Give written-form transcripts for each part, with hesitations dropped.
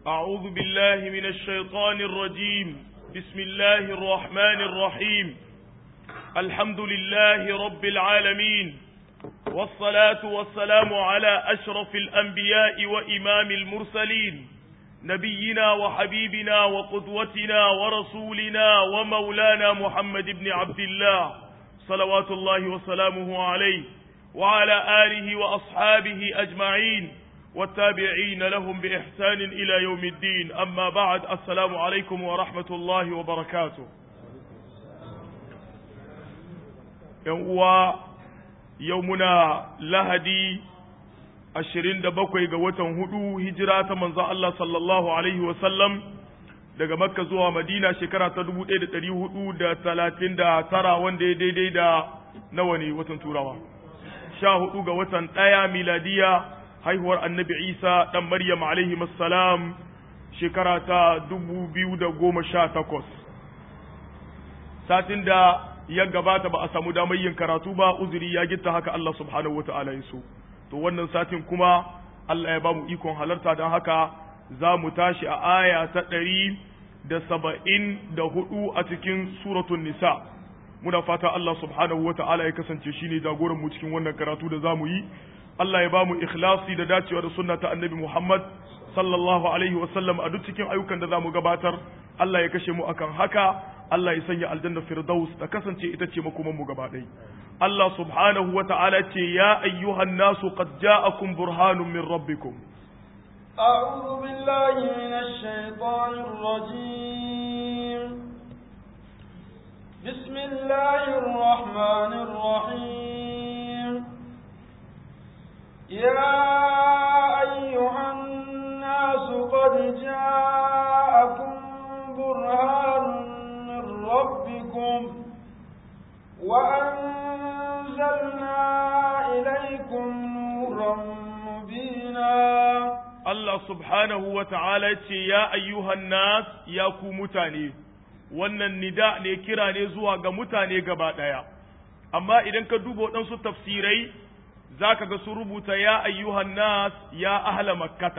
أعوذ بالله من الشيطان الرجيم بسم الله الرحمن الرحيم الحمد لله رب العالمين والصلاة والسلام على أشرف الأنبياء وإمام المرسلين نبينا وحبيبنا وقدوتنا ورسولنا ومولانا محمد بن عبد الله صلوات الله وسلامه عليه وعلى آله وأصحابه أجمعين والتابعين لهم بإحسان إلى يوم الدين أما بعد السلام عليكم ورحمة الله وبركاته يومنا لهدي 27 ga watan hudu hijira ta manzo Allah sallallahu alaihi wasallam daga Makka zuwa Madina shekara ta 1439 wanda ya daidai da nawa ne watan Turawa 14 ga watan 1 miladiya haihuwar Annabi Isa dan Maryam alaihi assalam shekara ta 2018 satin da ya gabata ba a samu damar yin karatu ba uzuri ya gitta haka Allah subhanahu wataala ya so to wannan satin kuma Allah ya ba mu ikon halarta don haka za mu tashi a aya ta 174 a cikin suratul nisa muna fata Allah subhanahu wata'ala ya kasance shine jagoran mu cikin wannan karatu da zamu yi Allah ya ba mu ikhlasi da dacewa da sunna ta annabi Muhammad sallallahu alaihi wasallam a duk cikin ayyukan da zamu gabatar Allah ya kashe mu akan haka Allah ya sanya aljanna firdaus ta kasance ita ce makoman mu gaba ɗaya Allah subhanahu wa ta'ala ce ya ayyuhan nasu qad ja'akum burhanun min rabbikum a'udhu billahi minash shaitanir rajim bismillahir rahmanir rahim ya ayyuhan nasu qad ja'akum burhanun ربكم وأنزلنا إليكم نورا مبينا الله سبحانه وتعالى يا أيها الناس يا كومتاني wannan nida ne kira ne zuwa ga mutane gaba ɗaya amma idan ka duba waɗansu tafsirai zaka ga su rubuta ya ayyuhan nas ya ahla makkata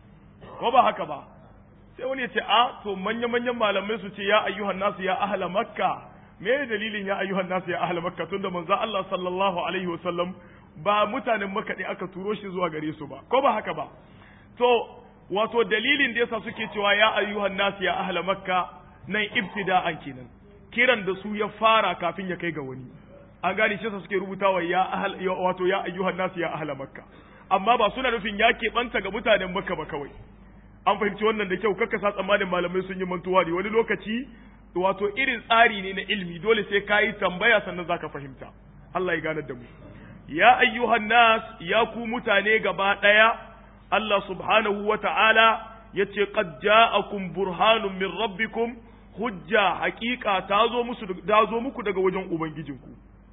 ko ba haka ba sai wani ya ce to manya-manyan malamai su ce ya ayyuhan nasu ya ahla makka me ne dalilin ya ayyuhan nasu ya ahla makka tunda manzo Allah sallallahu alaihi wasallam ba mutanen makka ne aka turo shi zuwa gare su ba ko ba haka ba to wato dalilin da yasa suke cewa ya ayyuhan nasu ya ahla makka nan ibtida'an kenan kiran da su ya fara kafin ya kai ga wani an gane shi suke rubutawa wato ya ayyuhan nasu ya ahla makka amma ba suna nufin ya keɓanta ga mutanen makka ba kawai an fahimci wannan da kyau kakka sa tsammanin malamai sun yi mantuwa ne wani lokaci wato irin tsari ne na ilmi dole sai ka yi tambaya sannan za ka fahimta Allah ya ganar da mu ya ayyuhan nas ya ku mutane gaba ɗaya Allah subhanahu wa ta'ala ya ce qad ja'akum burhanun min rabbikum hujja haƙiƙa ta zo muku daga wajen ubangijinku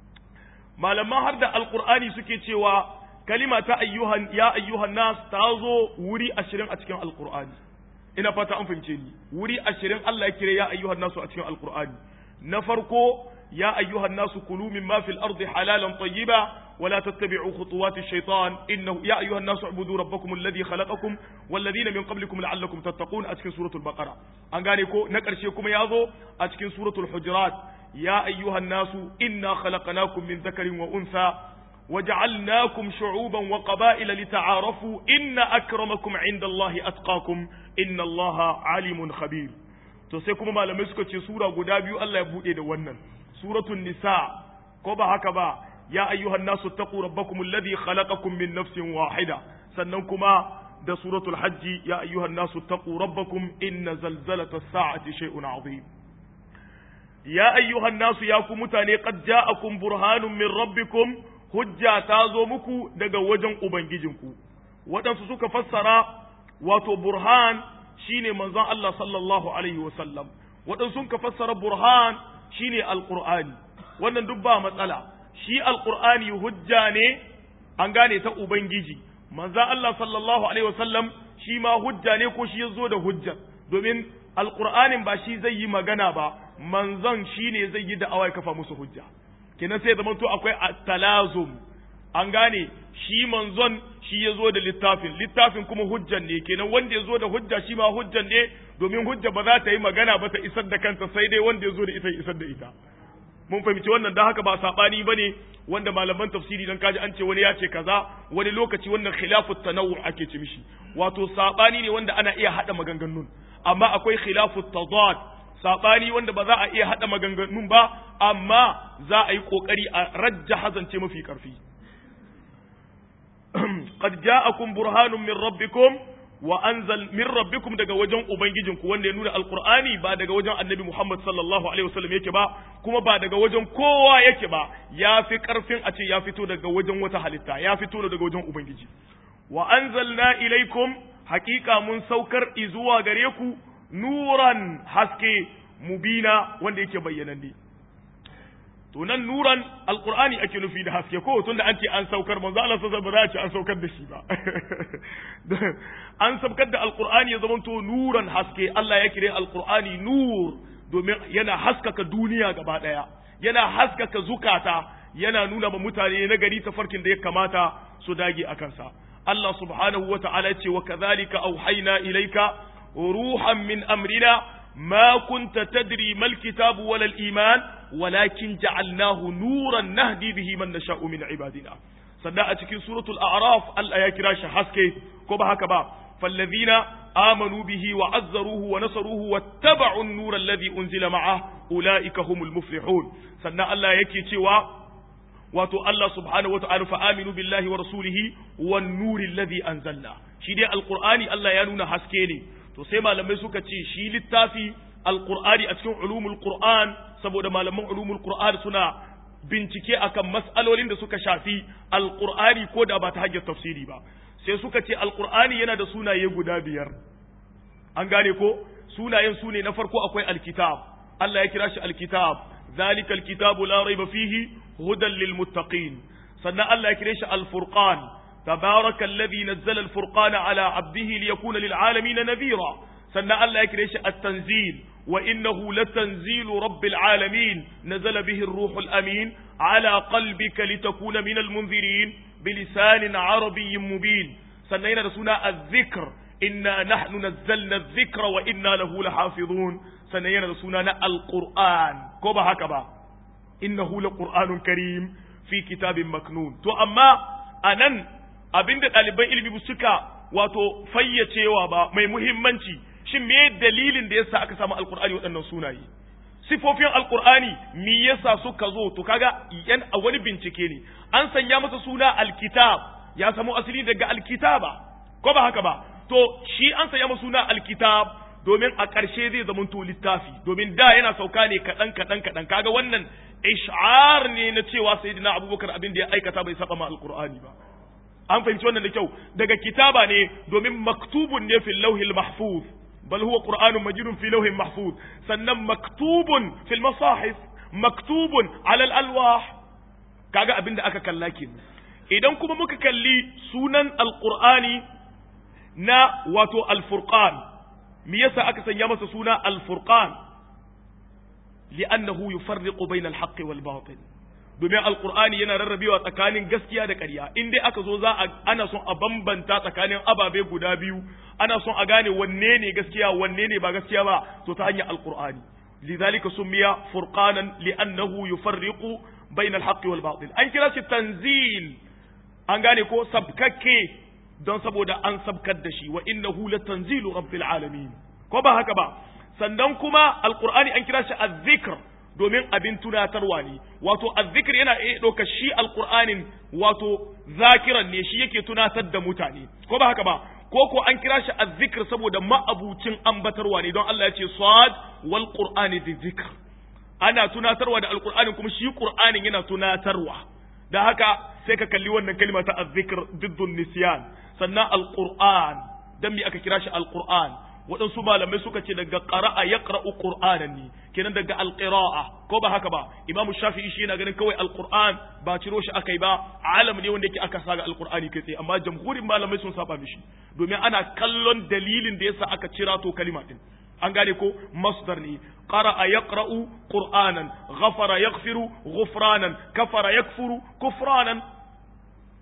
malaman har da alqur'ani suke cewa kalima ta ya ayyuhan nas ta zo wuri 20 a cikin alqur'ani ina fata an fahimce ni wuri 20 Allah ya kire ya ayyuhan nasu a cikin alqur'ani na farko ya ayyuhan nasu kulu mimma fil ardi halalan tayyiba wala tattabi'u khutuwati shaytan innahu ya ayyuhan nasu ubudu rabbakum alladhi khalaqakum wal ladina min qablikum la'allakum tattaqun a cikin suratul baqara an gane ko na karshe kuma yazo a cikin suratul hujurat ya ayyuhan nasu inna khalaqnakum min dhakarin wa untha وجعلناكم شعوبا وقبائل لتعارفوا إن أكرمكم عند الله أتقاكم إن الله عليم خبير to sai kuma malamai suka ce sura guda biyu Allah ya bude da wannan suratul nisa ko ba haka ba ya ayyuhan nasu taqu rabbakum alladhi khalaqakum min nafsin wahida sannan kuma da suratul hajj ya ayyuhan nasu taqu rabbakum inna zalzalata as-sa'ati shay'un 'azim ya ayyuhan nasu ya ku mutane qad ja'akum burhanun min rabbikum hujja ta zo muku daga wajen ubangijinku waɗansu suka fassara wato burhan shine manzon Allah sallallahu alaihi wasallam waɗansu suka fassara burhan shine alqur'ani wannan duk ba matsala shi alqur'ani hujja ne an gane ta ubangiji manzon Allah sallallahu alaihi wasallam shi ma hujja ne ko shi yazo da hujja domin alqur'anin ba shi zai yi magana ba manzon shine zai yi da'awa ya kafa musu hujja kenan sai zaman to akwai talazum an gane shi manzon shi ya zo da littafin kuma hujjan ne kenan wanda ya zo da hujja shi ma hujjan ne domin hujja ba za ta yi magana ba ta isar da kanta sai dai wanda ya zo da ita ya isar da ita mun fahimci wannan dan haka ba sabani bane wanda malaman tafsiri dan kaji an ce wani ya ce kaza wani lokaci wannan khilafut tanawwu ake ce mishi wato sabani ne wanda ana iya hada maganganun amma akwai khilafut tadad sabani wanda ba za a iya hada maganganun ba amma za a yi kokari a rajja hazance mafi karfi qad ja'akum burhanun min rabbikum wa anzal min rabbikum daga wajen ubangijinku wanda ya nuna alqur'ani ba daga wajen annabi Muhammad sallallahu alaihi wasallam yake ba kuma ba daga wajen kowa yake ba ya fi karfin a ce ya fito daga wajen wata halitta ya fito daga wajen ubangiji wa anzalna ilaikum haqiqa mun saukar izuwa gare ku nuran haske mubina wanda yake bayyananne to nan nuran alqur'ani ake nufi da haske ko tunda an ce an saukar manzo Allah sallallahu alaihi wasallam ba za a ce an saukar da shi ba an saukar da alqur'ani ya zama to nuran haske Allah ya kire alqur'ani nur domin yana haskaka duniya gaba daya yana haskaka zukata yana nuna ma mutane na gari tafarkin da ya kamata su dage akan sa Allah subhanahu wata'ala ce wa kadhalika auhayna ilayka ruhan min amrina ما كنت تدري ما الكتاب ولا الإيمان ولكن جعلناه نورا نهدي به من نشاء من عبادنا صدق أتكين سورة الأعراف الآية كراش حسكي كوبا هكبا فالذين آمنوا به وعزروه ونصروه واتبعوا النور الذي أنزل معه أولئك هم المفلحون صدق الله يكي تيوا واتو الله سبحانه وتعالى فآمنوا بالله ورسوله والنور الذي أنزلنا شيدي القرآن الله ينون حسكيني to sai malamai suka ce shi littafi alqur'ani a cikin ulumul qur'an saboda malaman ulumul qur'an suna bincike akan mas'alolin da suka shafi alqur'ani ko da ba ta hanyar tafsiri ba sai suka ce alqur'ani yana da sunaye guda biyar an gane ko sunayen sune na farko akwai alkitab Allah ya kira shi alkitab zalikal kitabu la raiba fihi hudan lil muttaqin sannan Allah ya kira shi alfurqan تبارك الذي نزل الفرقان على عبده ليكون للعالمين نذيرا سنة الله يكريش التنزيل وإنه لتنزيل رب العالمين نزل به الروح الأمين على قلبك لتكون من المنذرين بلسان عربي مبين سنة رسولنا الذكر إنا نحن نزلنا الذكر وإنا له لحافظون سنة رسولنا القرآن كوبا هكذا إنه لقرآن كريم في كتاب مكنون تو أما أنن abinda ɗaliban ilimi suka wato fayyacewa ba mai muhimmanci shin me dalilin da yasa aka samu alqur'ani waɗannan sunaye sifofin alqur'ani me yasa suka zo to kaga yan a wani bincike ne an sanya masa suna alkitab ya samu asali daga alkitaba ko ba haka ba to shi an sanya masa suna alkitab domin a ƙarshe zai zama to littafi domin da yana sauka ne kaɗan kaga wannan ish'ar ne na cewa sayyidina abubakar abin da ya aikata bai saba ma alqur'ani ba an fahimci wannan da kyau daga kitaba ne domin maktubun ne fil lawhil mahfuz bal huwa qur'anun majidun fi lawhin mahfuz sannan maktubun fil masahif maktubun ala al alwah kaga abinda aka kalla kenan idan kuma muka kalli sunan alqur'ani na wato alfurqan me yasa aka sanya masa suna alfurqan li'annahu yufarriqu bayna alhaqqi wal batil domin alkur'ani yana rarrabewa tsakanin gaskiya da ƙarya in dai aka zo ana son a bambanta tsakanin ababe guda biyu ana son a gane wanne ne gaskiya wanne ne ba gaskiya ba to ta hanyar alkur'ani lidhalika summiya furqanan li'annahu yufarriqu bayna al-haqqi wal batil an kira shi tanzil an gane ko sabkakke don saboda an sabkar da shi wa innahu latanzilu rabbil alamin ko ba haka ba sannan kuma alkur'ani an kira shi az-zikr domin abin tunatarwa ne wato azzikir yana iya ɗauka shi alƙur'anin wato zakiran ne shi yake tunatar da mutane ko ba haka ba ko an kira shi azzikir saboda ma'abucin ambatarwa ne don Allah ya ce sad wal qur'ani dhikr ana tunatarwa da alƙur'anin kuma shi qur'anin yana tunatarwa da haka sai ka kalli wannan kalma ta azzikir diddun nisyan sannan alqur'an dan me aka kira shi alqur'an waɗansu malamai suka ce daga qara'a yaqra'u qur'anan ne kenan daga alqira'a ko ba haka ba imamu shafi'i shi yana ganin kawai alqur'an ba ciro shi akai ba alam ne wanda yake aka saga alqur'ani kai tsaye amma jamhurin malamai sun saba mishi domin ana kallon dalilin da yasa aka cira to kalima din an gane ko masdar ne qara'a yaqra'u qur'anan ghafara yaghfiru ghufranan kafara yakfuru kufranan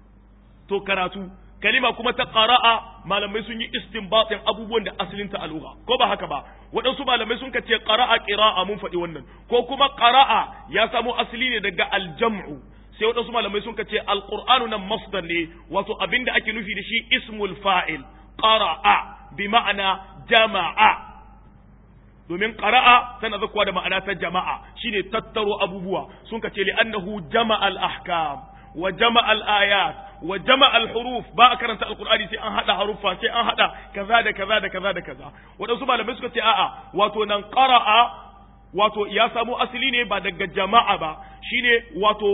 to karatu kalima kuma ta qara'a malamai sun yi istinbatin abubuwan da asalin ta alugha ko ba haka ba waɗansu malamai sun kace qara'a qira'a mun faɗi wannan ko kuma qara'a ya samo asali ne daga aljam'u sai waɗansu malamai sun kace alqur'anu nan masdar ne wato abinda ake nufi da shi ismul fa'il qara'a bi ma'ana jama'a domin qara'a tana zakuwa da ma'ana ta jama'a shine tattaro abubuwa sun kace li annahu jama'a al-ahkam wa jama'a al-ayat wa jama'a al-huruf ba a karanta alqur'ani sai an hada harufa sai an hada kaza da kaza da kaza da kaza wadansu malamai suka ce a'a wato nan qara'a wato ya samu asali ne ba daga jama'a ba shine wato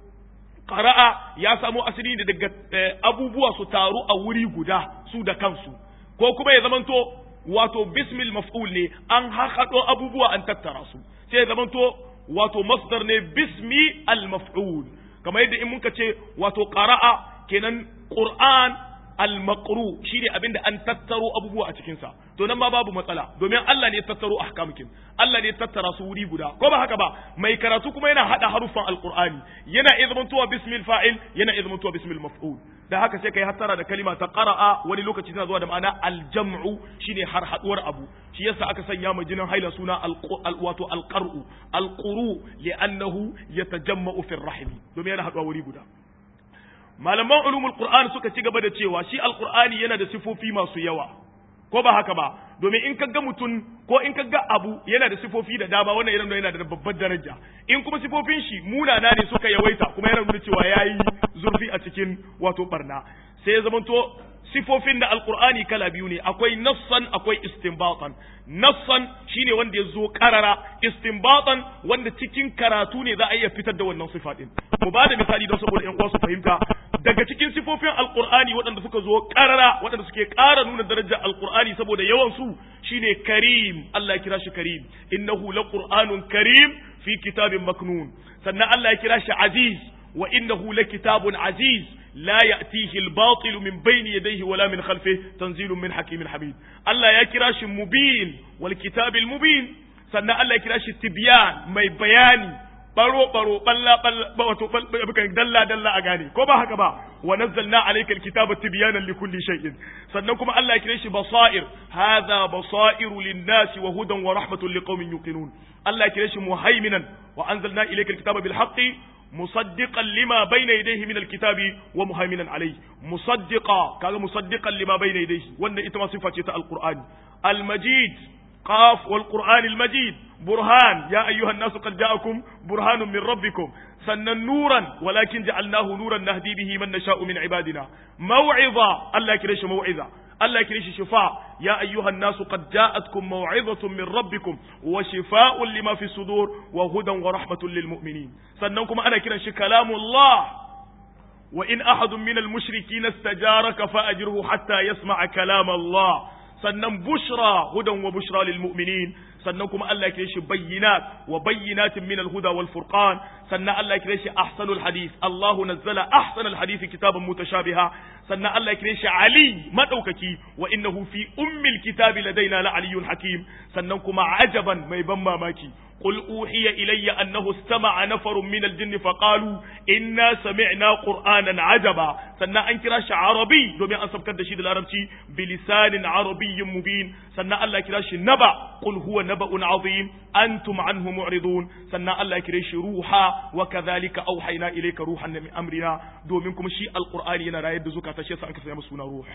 qara'a ya samu asali ne daga abubuwa su taru a wuri guda su da kansu ko kuma ya zamanto wato bismil maf'ul ne an haɗo abubuwa an tattara su sai ya zamanto wato masdar ne bismi al maf'ul kamar yadda in muka ce wato qara'a kenan qur'an al maqru shine abinda an tattaro abubuwa a cikin sa to nan ma babu matsala domin Allah ne ya tattaro ahkamkin Allah ne ya tattara su wuri guda ko ba haka ba mai karatu kuma yana hada harufan alqur'ani yana izmantuwa bismil fa'il yana izmantuwa bismil maf'ul da haka sai kai hattara da kalima ta qara'a wani lokaci tana zuwa da ma'ana aljam'u shine har haduwar abu shi yasa aka sanya mai jinin haila suna wato alqar'u alquru li'annahu yatajamma'u fi ar-rahim domin yana haduwa wuri guda malaman ulumul qur'an suka ci gaba da cewa shi alqur'ani yana da sifofi masu yawa ko ba haka ba domin in kaga mutum ko in kaga abu yana da sifofi da dama wannan yana da babbar daraja in kuma sifofin shi munana ne suka yawaita kuma yana nuna cewa yayi zurfi a cikin wato barna sai ya zamanto sifofin da alqur'ani kala biyu ne akwai nassan akwai istinbatan nassan shine wanda ya zo karara istinbatan wanda cikin karatu ne za a iya fitar da wannan sifa din mu ba da misali don saboda ƴan uwa su fahimta daga cikin sifofin alqur'ani waɗanda suka zo karara waɗanda suke ƙara nuna darajar alqur'ani saboda yawan su shine karim Allah ya kira shi karim innahu laqur'anun karim fi kitabin maknun sannan Allah ya kira shi aziz wa innahu lakitabun aziz لا يأتيه الباطل من بين يديه ولا من خلفه تنزيل من حكيم حميد الله يكراش مبين والكتاب المبين سنة الله يكراش تبيان مي بياني برو بلا دلا أغاني كما هكذا ونزلنا عليك الكتاب تبيانا لكل شيء سنكم الله يكراش بصائر هذا بصائر للناس وهدى ورحمة لقوم يوقنون الله يكراش مهيمنا وأنزلنا إليك الكتاب بالحق مصدقا لما بين يديه من الكتاب ومهيمنا عليه مصدقا كذا مصدقا لما بين يديه وان اتما صفه القران المجيد قاف والقران المجيد برهان يا ايها الناس قد جاءكم برهان من ربكم سنا نورا ولكن جعلناه نورا نهدي به من نشاء من عبادنا موعظه الله كريش موعظه الله يكريش شفاء يا أيها الناس قد جاءتكم موعظة من ربكم وشفاء لما في الصدور وهدى ورحمة للمؤمنين سننكم أنا كريش كلام الله وإن أحد من المشركين استجارك فأجره حتى يسمع كلام الله سنن بشرى هدى وبشرى للمؤمنين سننكم الله يكريش بينات وبينات من الهدى والفرقان سنن الله يكريش أحسن الحديث الله نزل أحسن الحديث كتابا متشابها سنن الله يكريش علي مدوككي وإنه في الكتاب لدينا لعلي حكيم سننكم عجبا ما يبما ماكي قل أوحي إلي أنه استمع نفر من الجن فقالوا إنا سمعنا قرآنا عجبا سنة أنكراش عربي دومي أنصب كد شيد العربي بلسان عربي مبين سنة الله كراش نبأ قل هو نبأ عظيم أنتم عنه معرضون سنة الله كراش روحا وكذلك أوحينا إليك روحا من أمرنا دومينكم شيء القرآن ينرى يد زكاة شيء أنك سيمسونا روح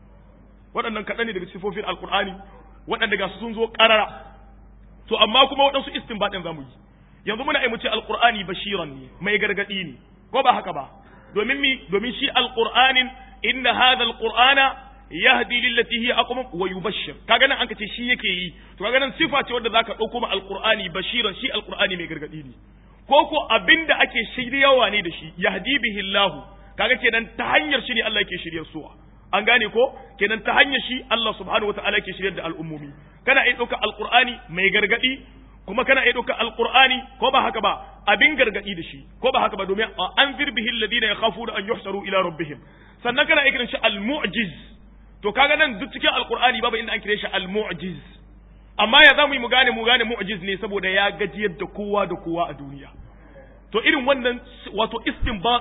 وأنك كتاني دي بسفوفين القرآن وأنك سنزو قرر to amma kuma waɗansu istinbadin zamu yi yanzu muna ai mu ce alqur'ani bashiran ne mai gargadi ne ko ba haka ba domin shi alqur'anin inna hadha alqur'ana yahdi lillati hiya aqwam wa yubashshir kaga nan anka ce shi yake yi to kaga nan sifa ce wanda zaka dauko ma alqur'ani bashiran shi alqur'ani mai gargadi ne ko abinda ake shiryawa ne da shi yahdi bihi Allah kaga kenan ta hanyar shi ne Allah yake shiryar suwa an gane ko kenan ta hanyar shi Allah subhanahu wataala yake shiryar da al'ummomi kana iya ɗauka alqur'ani mai gargadi kuma kana iya ɗauka alqur'ani ko ba haka ba abin gargadi da shi ko ba haka ba domin anzir bihi alladhina yakhafuna an yuhsaru ila rabbihim sannan kana iya kiran shi al-mu'jiz to kaga nan duk cikin alqur'ani babu inda an kire shi al-mu'jiz amma ya zamu yi mu gane mu'jiz ne saboda ya gajiyar da kowa a duniya to irin wannan wato istinbati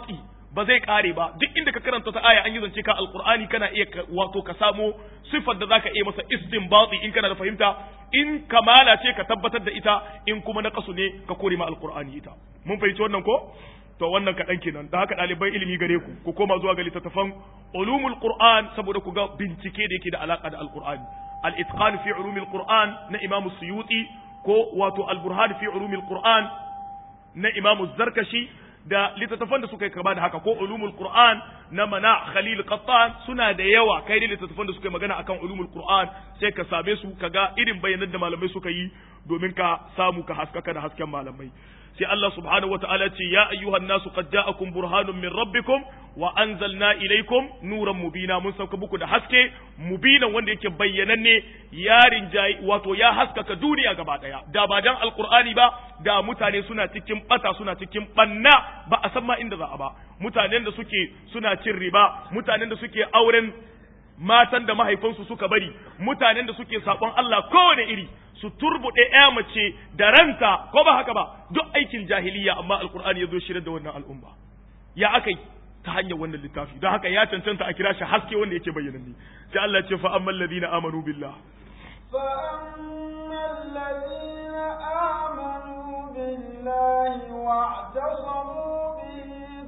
ba zai kare ba duk inda ka karanta ta aya an yi zance ka alqur'ani kana iya wato ka samo sifar da zaka iya masa istinbati in kana da fahimta in kamala ce ka tabbatar da ita in kuma na kasu ne ka kore ma alqur'ani ita mun fahimci wannan ko to wannan kaɗan kenan da haka ɗaliban ilimi gare ku koma zuwa ga littattafan ulumul qur'an saboda ku ga bincike da yake da alaka da alqur'ani al-itqan fi ulumil qur'an na imam suyuti ko wato al-burhan fi ulumil qur'an na imam zarkashi da littattafan da suka yi kama da haka ko ulumul qur'an na mana khalil qattan suna da yawa kai da littattafan da suka yi magana akan ulumul qur'an sai ka same su kaga irin bayanan da malamai suka yi domin ka samu ka haskaka da hasken malamai sai Allah subhanahu wataala ce ya ayyuhan nasu qad ja'akum burhanun min rabbikum wa anzalna ilaykum nuran mubina mun sauka muku da haske mubinan wanda yake bayyananne yarin jayi wato ya haskaka duniya gaba daya da ba dan alqur'ani ba da mutane suna cikin bata suna cikin banna ba a san ma inda za a ba mutanen da suke suna cin riba mutanen da suke auren matan da mahaifansu suka bari mutanen da suke sabon Allah kowane iri su turbuɗe ƴa mace da ranta ko ba haka ba duk aikin jahiliya amma alqur'ani yazo shirin da wannan al'umma ya akai ta hanyar wannan littafi don haka ya cancanta a kira shi haske wanda yake bayyana ni sai Allah ya ce fa ammal ladina amanu billah fa ammal ladina amanu billahi wa'tasamu bihi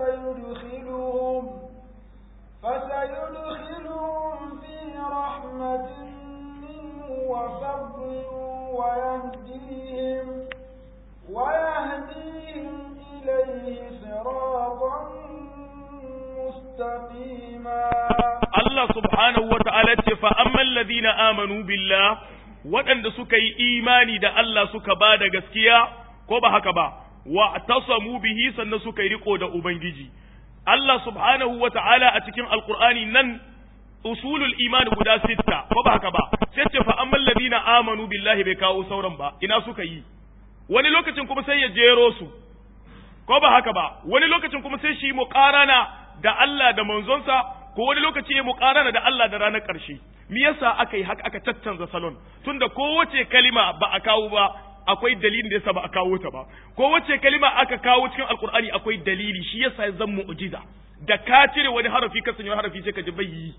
fasayudkhiluhum fi rahmatin وفضل ويهديهم إليه صراطا مستقيما الله سبحانه وتعالى فأما الذين آمنوا بالله waɗanda suka yi imani da Allah suka ba da gaskiya ko ba haka ba wa tasamu bihi sannan suka yi riko da ubangiji Allah subhanahu wa ta'ala a cikin alqur'ani nan usulul iman guda 6 ko ba haka ba sai ce fa amman ladina amanu billahi bai kawo sauran ba ina suka yi wani lokacin kuma sai ya jero su ko ba haka ba wani lokacin kuma sai shi muqarana da Allah da manzonsa ko wani lokaci ya muqarana da Allah da ranar ƙarshe me yasa aka yi haka aka tattanza salon tunda kowace kalima ba a kawo ba akwai dalilin da yasa ba a kawo ta ba kowace kalima aka kawo cikin alqur'ani akwai dalili shi yasa ya zama mu'jiza da ka cire wani harafi ka sanya harafi sai ka ji bayyi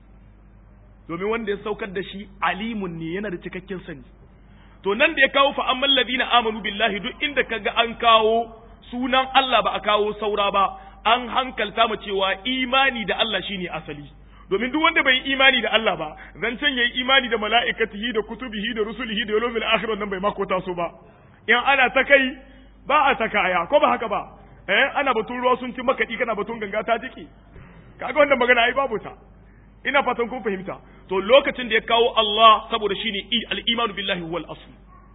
domin wanda ya saukar da shi alimun ne yana da cikakken sani to nan da ya kawo fa amman ladina amanu billahi duk inda kaga an kawo sunan Allah ba a kawo saura ba an hankalta mu cewa imani da Allah shine asali domin duk wanda bai imani da Allah ba zancen yayi imani da mala'ikatihi da kutubihi da rusulihi da yawmil akhir nan bai mako taso ba in ana ta kai ba a ta kaya ko ba haka ba ana batun ruwa sun ci makadi kana batun ganga ta jiki kaga wannan magana ai babu ta ina fatan kun fahimta to lokacin da ya kawo Allah saboda shine al-imanu billahi huwal asl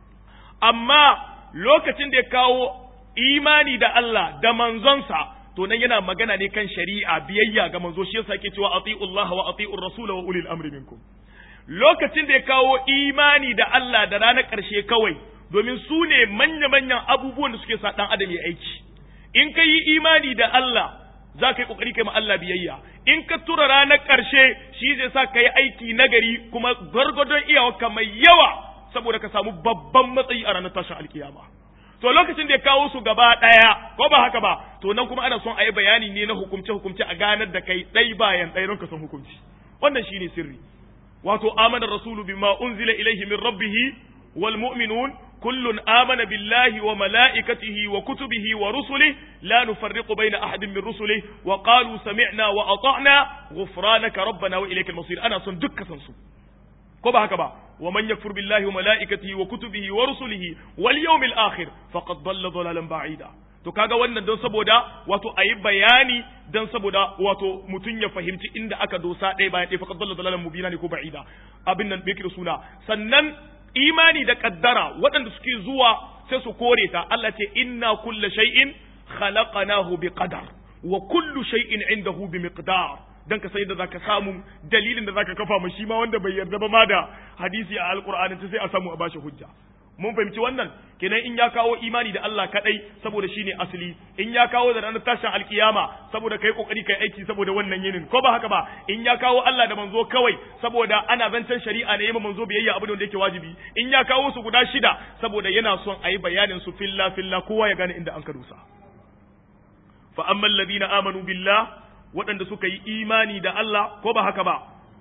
amma lokacin da ya kawo imani da Allah da manzonsa to nan yana magana ne kan shari'a biyayya ga manzo shi yasa yake cewa atiullaha wa atiur rasul wa ulil amri minkum lokacin da ya kawo imani da Allah da ranar ƙarshe kawai domin su ne manya-manyan abubuwan da suke sa dan adam ya aiki in ka yi imani da Allah za ka yi ƙoƙari kai ma Allah biyayya in ka tura ranar ƙarshe shi zai sa ka yi aiki nagari kuma gwargwadon iyawarka mai yawa saboda ka samu babban matsayi a ranar tashin alkiyama to lokacin da ya kawo su gaba ɗaya ko ba haka ba to nan kuma ana son a yi bayani ne na hukumce a ganar da kai ɗai bayan ɗai don ka san hukunci wannan shine sirri wato amana rasulu bima unzila ilaihi min rabbih wal mu'minun kullun amana billahi wa malaikatihi wa kutubihi wa rusulihi la nufarriqu bayna ahadin min rusulihi wa qalu sami'na wa ata'na ghufranaka rabbana wa ilaykal masir ana son dukkan san su ko ba haka ba wa man yakfur billahi wa malaikatihi wa kutubihi wa rusulihi wal yawmil akhir faqad dalla dalalan ba'ida to kaga wannan don saboda wato ayi bayani don saboda wato mutun ya fahimci inda aka dosa ɗaya bayan ɗaya faqad dalla dalalan mubina ne ko ba'ida abin nan bai kira suna sannan imani da kaddara waɗanda suke zuwa sai su kore ta Allah ce inna kulla shay'in khalaqnahu biqadar wa kullu shay'in indahu bimiqdar dan ka sai da zaka samu dalilin da zaka kafa mashi ma wanda bai yarda ba ma da hadisi a alqur'ani sai a samu a bashi hujja mun fahimci wannan kenan in ya kawo imani da Allah kadai saboda shine asali in ya kawo da ranar tashin alkiyama saboda kai kokari kai aiki saboda wannan yinin ko ba haka ba in ya kawo Allah da manzo kawai saboda ana zancen shari'a ne yamma manzo biyayya abin da yake wajibi in ya kawo su guda 6 saboda yana son ayi bayanin su filla kowa ya gane inda an karusa fa ammal ladina amanu billah waɗanda suka yi imani da Allah ko ba haka ba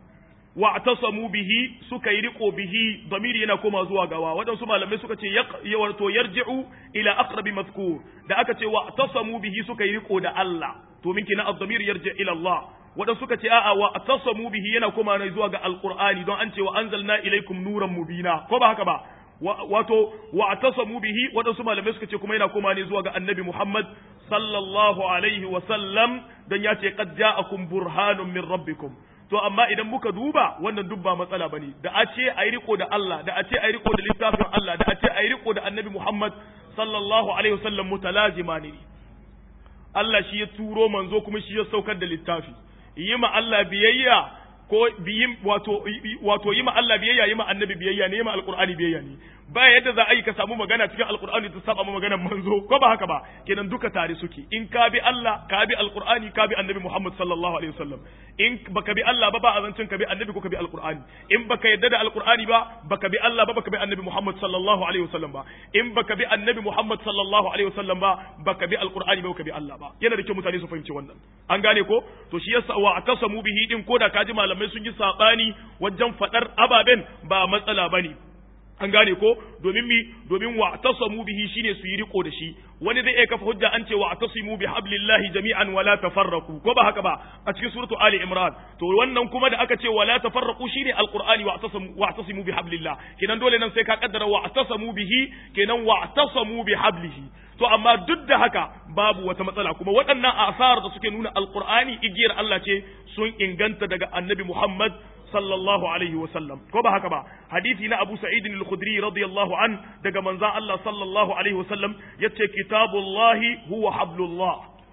wa'tasamu bihi suka yi riko bihi damiri yana koma zuwa gawa waɗansu malamai suka ce wato yarji'u ila aqrabi mazkur da aka ce wa'tasamu bihi suka yi riko da Allah to min kina ad-damir yarji ila Allah waɗansu suka ce a'a wa'tasamu bihi yana koma ne zuwa ga alqur'ani don an ce wa anzalna ilaykum nuran mubina ko ba haka ba wato wa'tasamu bihi waɗansu malamai suka ce kuma yana koma ne zuwa ga annabi Muhammad sallallahu alaihi wa sallam dan ya ce qad ja'akum burhanun min rabbikum to amma idan muka duba wannan duk ba matsala bane da a ce ayi riko da Allah da a ce ayi riko da littafin Allah da a ce ayi riko da annabi Muhammad sallallahu alaihi wasallam mutalazima ne Allah shi ya turo manzo kuma shi ya saukar da littafi yi ma Allah biyayya ko biyin wato yi ma Allah biyayya yi ma annabi biyayya ne yi ma alqur'ani biyayya ne ba yadda za a yi ka samu magana cikin alqur'ani ta saba maganar manzo ko ba haka ba kenan duka tare suke in ka bi Allah ka bi alqur'ani ka bi annabi Muhammad sallallahu alaihi wasallam in baka bi Allah ba azancin ka bi annabi ko ka bi alqur'ani in baka yadda da alqur'ani ba baka bi Allah ba baka bi annabi Muhammad sallallahu alaihi wasallam ba in baka bi annabi Muhammad sallallahu alaihi wasallam ba baka bi alqur'ani ba baka bi Allah ba yana da kyau mutane su fahimci wannan an gane ko to shi yasa wa akasamu bihi din koda kaji malamai sun yi sabani wajen fadar ababen ba matsala bane an gane ko domin wa tasamu bihi shine su yi riko da shi wani zai iya kafa hujja an ce wa tasimu bi hablillahi jami'an wala tafarraqu ko ba haka ba a cikin suratu ali imran to wannan kuma da aka ce wala tafarraqu shine alqur'ani wa tasimu bi hablillah kenan dole nan sai ka kaddara wa tasamu bihi kenan wa tasamu bi hablihi to amma duk da haka babu wata matsala kuma waɗannan asar da suke nuna alqur'ani igiyar Allah ce sun inganta daga annabi Muhammad sallallahu alaihi wa sallam ko ba haka ba hadisi na Abu Sa'id al-Khudri radiyallahu an daga manzon Allah sallallahu alaihi wa sallam yace kitabullahi huwa hablullah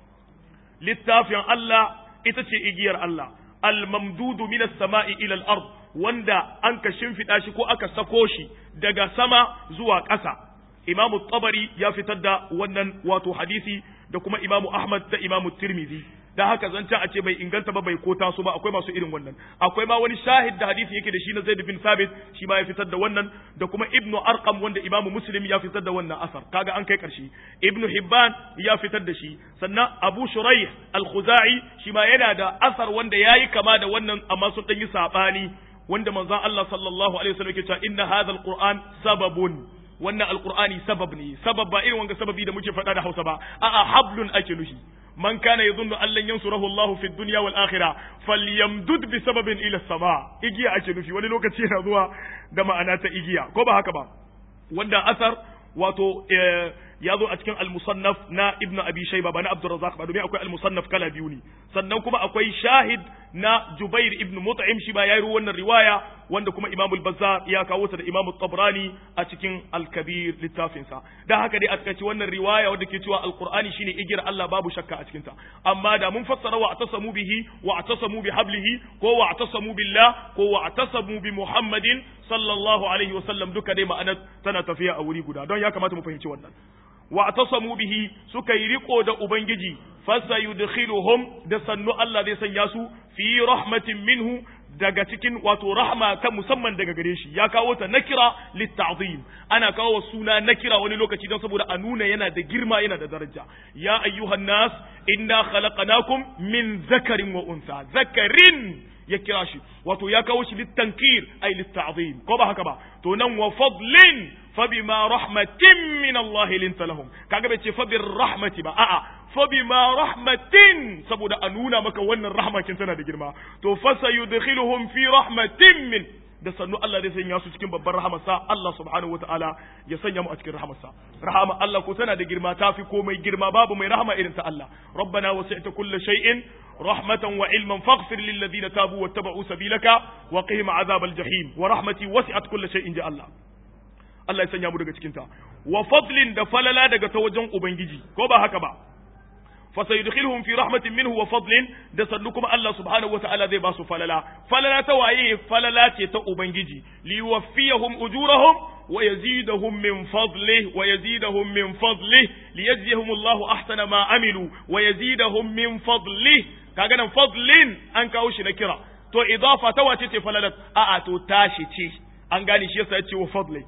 littafin Allah ita ce igiyar Allah al-mamdudu min as-sama'i ila al-ard wanda an ka shimfida shi ko aka sako shi daga sama zuwa ƙasa Imam Tabari ya fitar da wannan wato hadisi da kuma Imam Ahmad da Imam Tirmidhi da haka zancen a ce bai inganta ba bai kota su ba akwai masu irin wannan akwai ma wani shahid da hadisi yake da shi na Zaid bin Sabit shi ma ya fitar da wannan da kuma Ibn Arqam wanda Imam Muslim ya fitar da wannan asar kaga an kai karshe Ibn Hibban ya fitar da shi sannan Abu Shuraih al-Khuzai shi ma yana da asar wanda yayi kama da wannan amma sun dan yi sabani wanda manzon Allah sallallahu alaihi wasallam yake cewa inna hadha al-Qur'an sababun wannan alqur'ani sabab ne sabab ba irin wanga sababi da muke faɗa da Hausa ba a'a hablun ake nufi man kana yadhunnu an lan yansurahu Allah fi dunya wal akhirah falyamdud bi sababin ila as-sama igiya ake nufi wani lokaci yana zuwa da ma'ana ta igiya ko ba haka ba wanda asar wato ya zo a cikin al-musannaf na Ibn Abi Shayba ba na Abdurrazzaq ba domin akwai al-musannaf kala biyu ne sannan kuma akwai shahid na Jubair ibn Mut'im shi ba yayi wannan riwaya wanda kuma Imam al-Bazzar ya kawo ta da Imam al-Tabrani a cikin al-Kabir littafin sa dan haka dai a cikin wannan riwaya wanda ke cewa al-Qur'ani shine igiyar Allah babu shakka a cikin ta amma da mun fassara wa atasamu bihi wa atasamu bi hablihi ko wa atasamu billah ko wa atasamu bi Muhammadin sallallahu alaihi wa sallam duka dai ma'anar tana tafiya a wuri guda don ya kamata mu fahimci wannan wa atasamu bihi suka yi riko da ubangiji fasayudkhiluhum da sannu Allah zai sanya su fi rahmatin minhu daga cikin wato rahma ta musamman daga gare shi ya kawo ta nakira litta'zim ana kawo suna nakira wani lokaci don saboda a nuna yana da girma yana da daraja ya ayyuhan nas inna khalaqnakum min zakarin wa unsa zakarin ya kira shi wato ya kawo shi littankir ay litta'zim ko ba haka ba to nan wa fadlin fabima rahmatin min Allah linta lahum kaga bai ce fabir rahmati ba a'a fabima rahmatin saboda a nuna maka wannan rahmakin tana da girma to fasayudkhiluhum fi rahmatin min da sannu Allah zai sanya su cikin babbar rahamarsa Allah subhanahu wataala ya sanya mu a cikin rahamarsa rahama Allah ko tana da girma tafi komai girma babu mai rahama irin ta Allah rabbana wasi'ta kulli shay'in rahmatan wa ilman faghfir lil ladina tabu wattaba'u sabilaka wa qihim azabal jahim wa rahmati wasi'at kulli shay'in ja Allah Allah ya sanya mu daga cikin ta wa fadlin da falala daga ta wajen ubangiji ko ba haka ba fasayudkhiluhum fi rahmatin minhu wa fadlin da sannu kuma Allah subhanahu wataala zai ba su falala falala ta waye falala ce ta ubangiji li yuwaffiyahum ujurahum wa yazidahum min fadlihi wa yazidahum min fadlihi liyajzihum Allahu ahsana ma amilu wa yazidahum min fadlihi kaga nan fadlin an kawo shi na kira to idafa ta wace ce falalat a'a to tashi ce an gane shi yasa ya ce wa fadli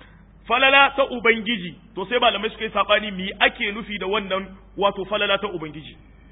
falala ta ubangiji to sai malamai suka yi sabani mi ake nufi da wannan wato falala ta ubangiji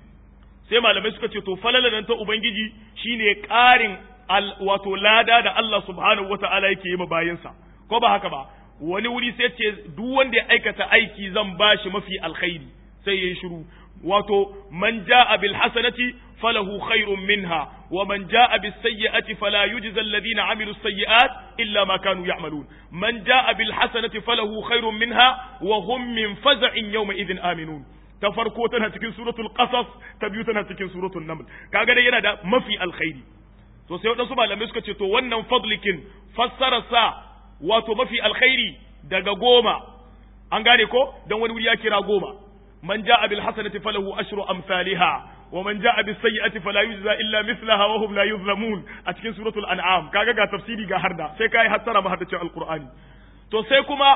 sai malamai suka ce to falalan ta ubangiji shine ƙarin wato lada da Allah subhanahu wata'ala yake yi ma bayinsa ko ba haka ba wani wuri sai ce duk wanda ya aikata aiki zan bashi mafi alkhairi sai yayi shiru wato man jaa bil hasanati falahu khairun minha wa man jaa bis sayyi'ati fala yujza alladhina amilu sayyi'at illa ma kanu ya'malun man jaa bil hasanati falahu khairun minha wa hum min faz'in yawma idhin aminun ta farko tana cikin suratul qasas ta biyu tana cikin suratul naml kaga dai yana da mafi alkhairi to sai wadansu malamai suka ce to wannan fadlikin fassara sa wato mafi alkhairi daga 10 an gane ko dan wani wuri ya kira 10 man jaa bil hasanati falahu ashru amsalha wa man jaa bis sayyi'ati fala yujza illa mithlaha wa hum la yuzlamun a cikin suratul an'am kaga ga tafsiri ga harda sai kai hattara ma haddacin alqur'ani to sai kuma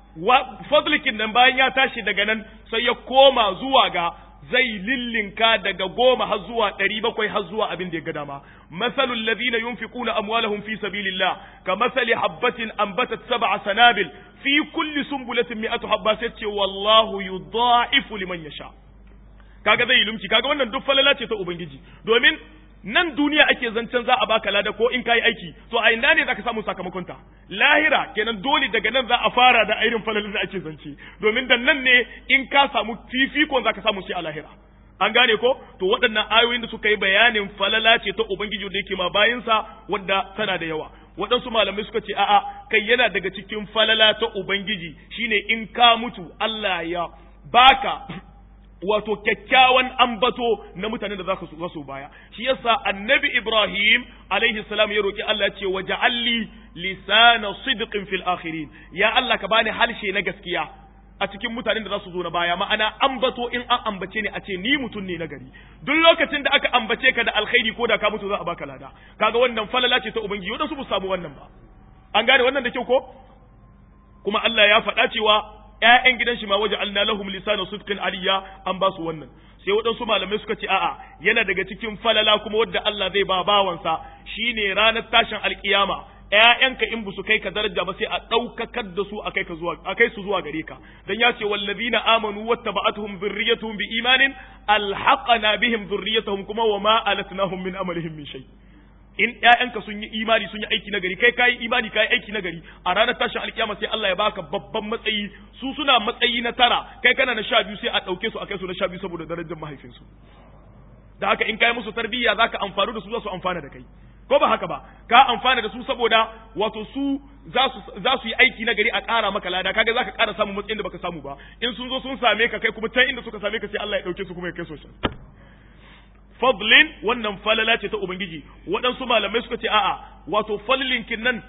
fadlikin nan bayan ya tashi daga nan sai ya koma zuwa ga zai lillinka daga 10 har zuwa 700 har zuwa abin da ya ga dama masalul ladina yunfiquna amwalahum fi sabilillah kamathali habatin anbatat 7 sanabil fi kulli sunbulatin mi'atu habba sai ce wallahu yudha'ifu liman yasha kaga zai lumci kaga wannan duk falala ce ta ubangiji domin nan duniya ake zancen za a baka lada ko in kai aiki to a ina ne zaka samu sakamakon ta lahira kenan dole daga nan za a fara da irin falalar da ake zance domin dan nan ne in ka samu fifikon zaka samu shi a lahira an gane ko to waɗannan ayoyin da suka yi bayanin falala ce ta ubangiji da yake ma bayinsa wadda tana da yawa waɗansu malamai suka ce a'a kai yana daga cikin falala ta ubangiji shine in ka mutu Allah ya baka wato kyakkyawan ambato na mutanen da za su baya shi yasa annabi Ibrahim alaihi salam ya roki Allah ya ce waja'alli lisana sidqin fil akhirin ya Allah ka bani halshe na gaskiya a cikin mutanen da za su zo na baya ma'ana ambato in an ambace ni a ce ni mutum ne na gari duk lokacin da aka ambace ka da alkhairi ko da ka mutu za a baka lada kaga wannan falala ce ta ubangiji wadansu ba samu wannan ba an gane wannan da kyau ko kuma Allah ya faɗa cewa ƴaƴan gidan shi ma waja'alna lahum lisana sidqin aliyya an ba su wannan sai waɗansu malamai suka ce a'a yana daga cikin falala kuma wadda Allah zai ba bawansa shine ranar tashin alkiyama ƴaƴanka in bu su kai ka daraja ba sai a ɗaukakar da su a kai su zuwa gare ka dan ya ce wallazina amanu wattaba'atuhum dhurriyyatuhum biimanin alhaqana bihim dhurriyyatuhum kuma wama alatnahum min amalihim min shay in ƴaƴanka sun yi imani sun yi aiki nagari kai kai imani kai aiki nagari a ranar tashin alkiyama sai Allah ya baka babban matsayi su suna matsayi na 9 kai kana na 12 sai a dauke su a kai su na 12 saboda darajar mahaifinsu da haka in kai musu tarbiyya zaka amfanu da su za su amfana da kai ko ba haka ba ka amfana da su saboda wato su za su yi aiki nagari a ƙara maka lada kaga zaka ƙara samun matsayin da baka samu ba in sun zo sun same ka kai kuma can inda suka same ka sai Allah ya dauke su kuma ya kai su fadlin wannan falala ce ta ubangiji waɗansu malamai suka ce a'a wato fadlinkin nan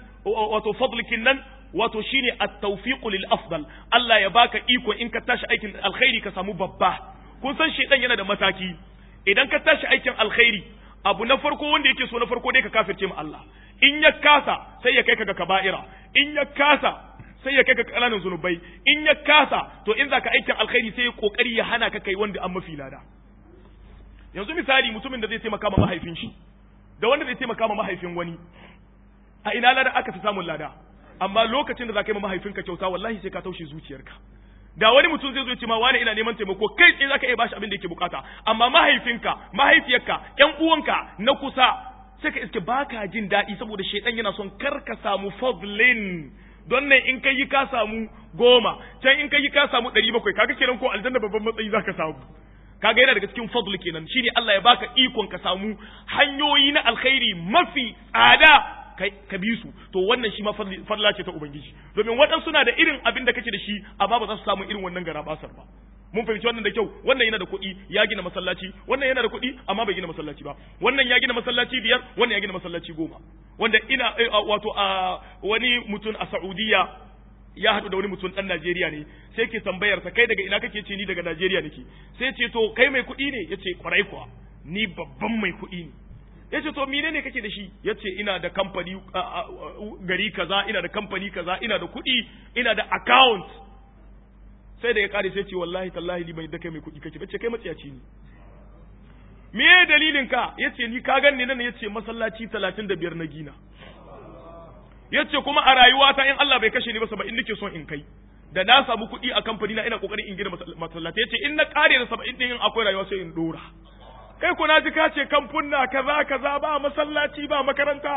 wato shine at-tawfiqu lil afdal Allah ya baka iko in ka tashi aikin alkhairi ka samu babba kun san shedan yana da mataki idan ka tashi aikin alkhairi abu na farko wanda yake so na farko dai ka kafirce mu Allah in ya kasa sai ya kai ka ga kaba'ira in ya kasa sai ya kai ka kananan zunubai in ya kasa to in zaka aikin alkhairi sai ya kokari ya hana ka kai wanda an mafi lada yanzu misali mutumin da zai taimaka ma mahaifin shi da wanda zai taimaka ma mahaifin wani a ina lada aka fi samun lada amma lokacin da za ka yi ma mahaifinka kyauta wallahi sai ka taushe zuciyarka da wani mutum zai zo ce ma wani ina neman taimako kai tsaye za ka iya bashi abin da yake bukata amma mahaifinka mahaifiyarka ƴan uwanka na kusa sai ka iske baka jin daɗi saboda shaitan yana son kar ka samu fadlin don nan in kai ka samu 10 can in kai ka samu 700 kaga kenan ko aljanna babban matsayi za ka samu kaga yana daga cikin fadl kenan shine Allah ya baka ikon ka samu hanyoyi na alkhairi mafi tsada ka bi su to wannan shi ma fadla ce ta ubangiji domin waɗansu na da irin abin da kake da shi amma ba za su samu irin wannan garabasar ba mun fahimci wannan da kyau wannan yana da kuɗi ya gina masallaci wannan yana da kuɗi amma bai gina masallaci ba wannan ya gina masallaci 5 wannan ya gina masallaci 10 wanda ina wato a wani mutum a Saudiya ya haɗu da wani mutum ɗan Najeriya ne sai ke tambayar sa kai daga ina kake ce ni daga Najeriya nake sai ce to kai mai kuɗi ne yace kwarai kuwa ni babban mai kuɗi ne yace to menene kake da shi yace ina da kamfani gari kaza ina da kamfani kaza ina da kuɗi ina da account sai da ya kare sai ce wallahi tallahi ni bai da kai mai kuɗi kake bace kai matsiyaci ne me dalilin ka yace ni ka ganni nan yace masallaci 35 na gina yace kuma a rayuwata in Allah bai kashe ni ba 70 nake son in kai da na samu kuɗi a kamfani na ina kokarin in gina masallaci yace in na kare da 70 din akwai rayuwa sai in dora kai kuna ji ka ce kamfunna kaza kaza ba masallaci ba makaranta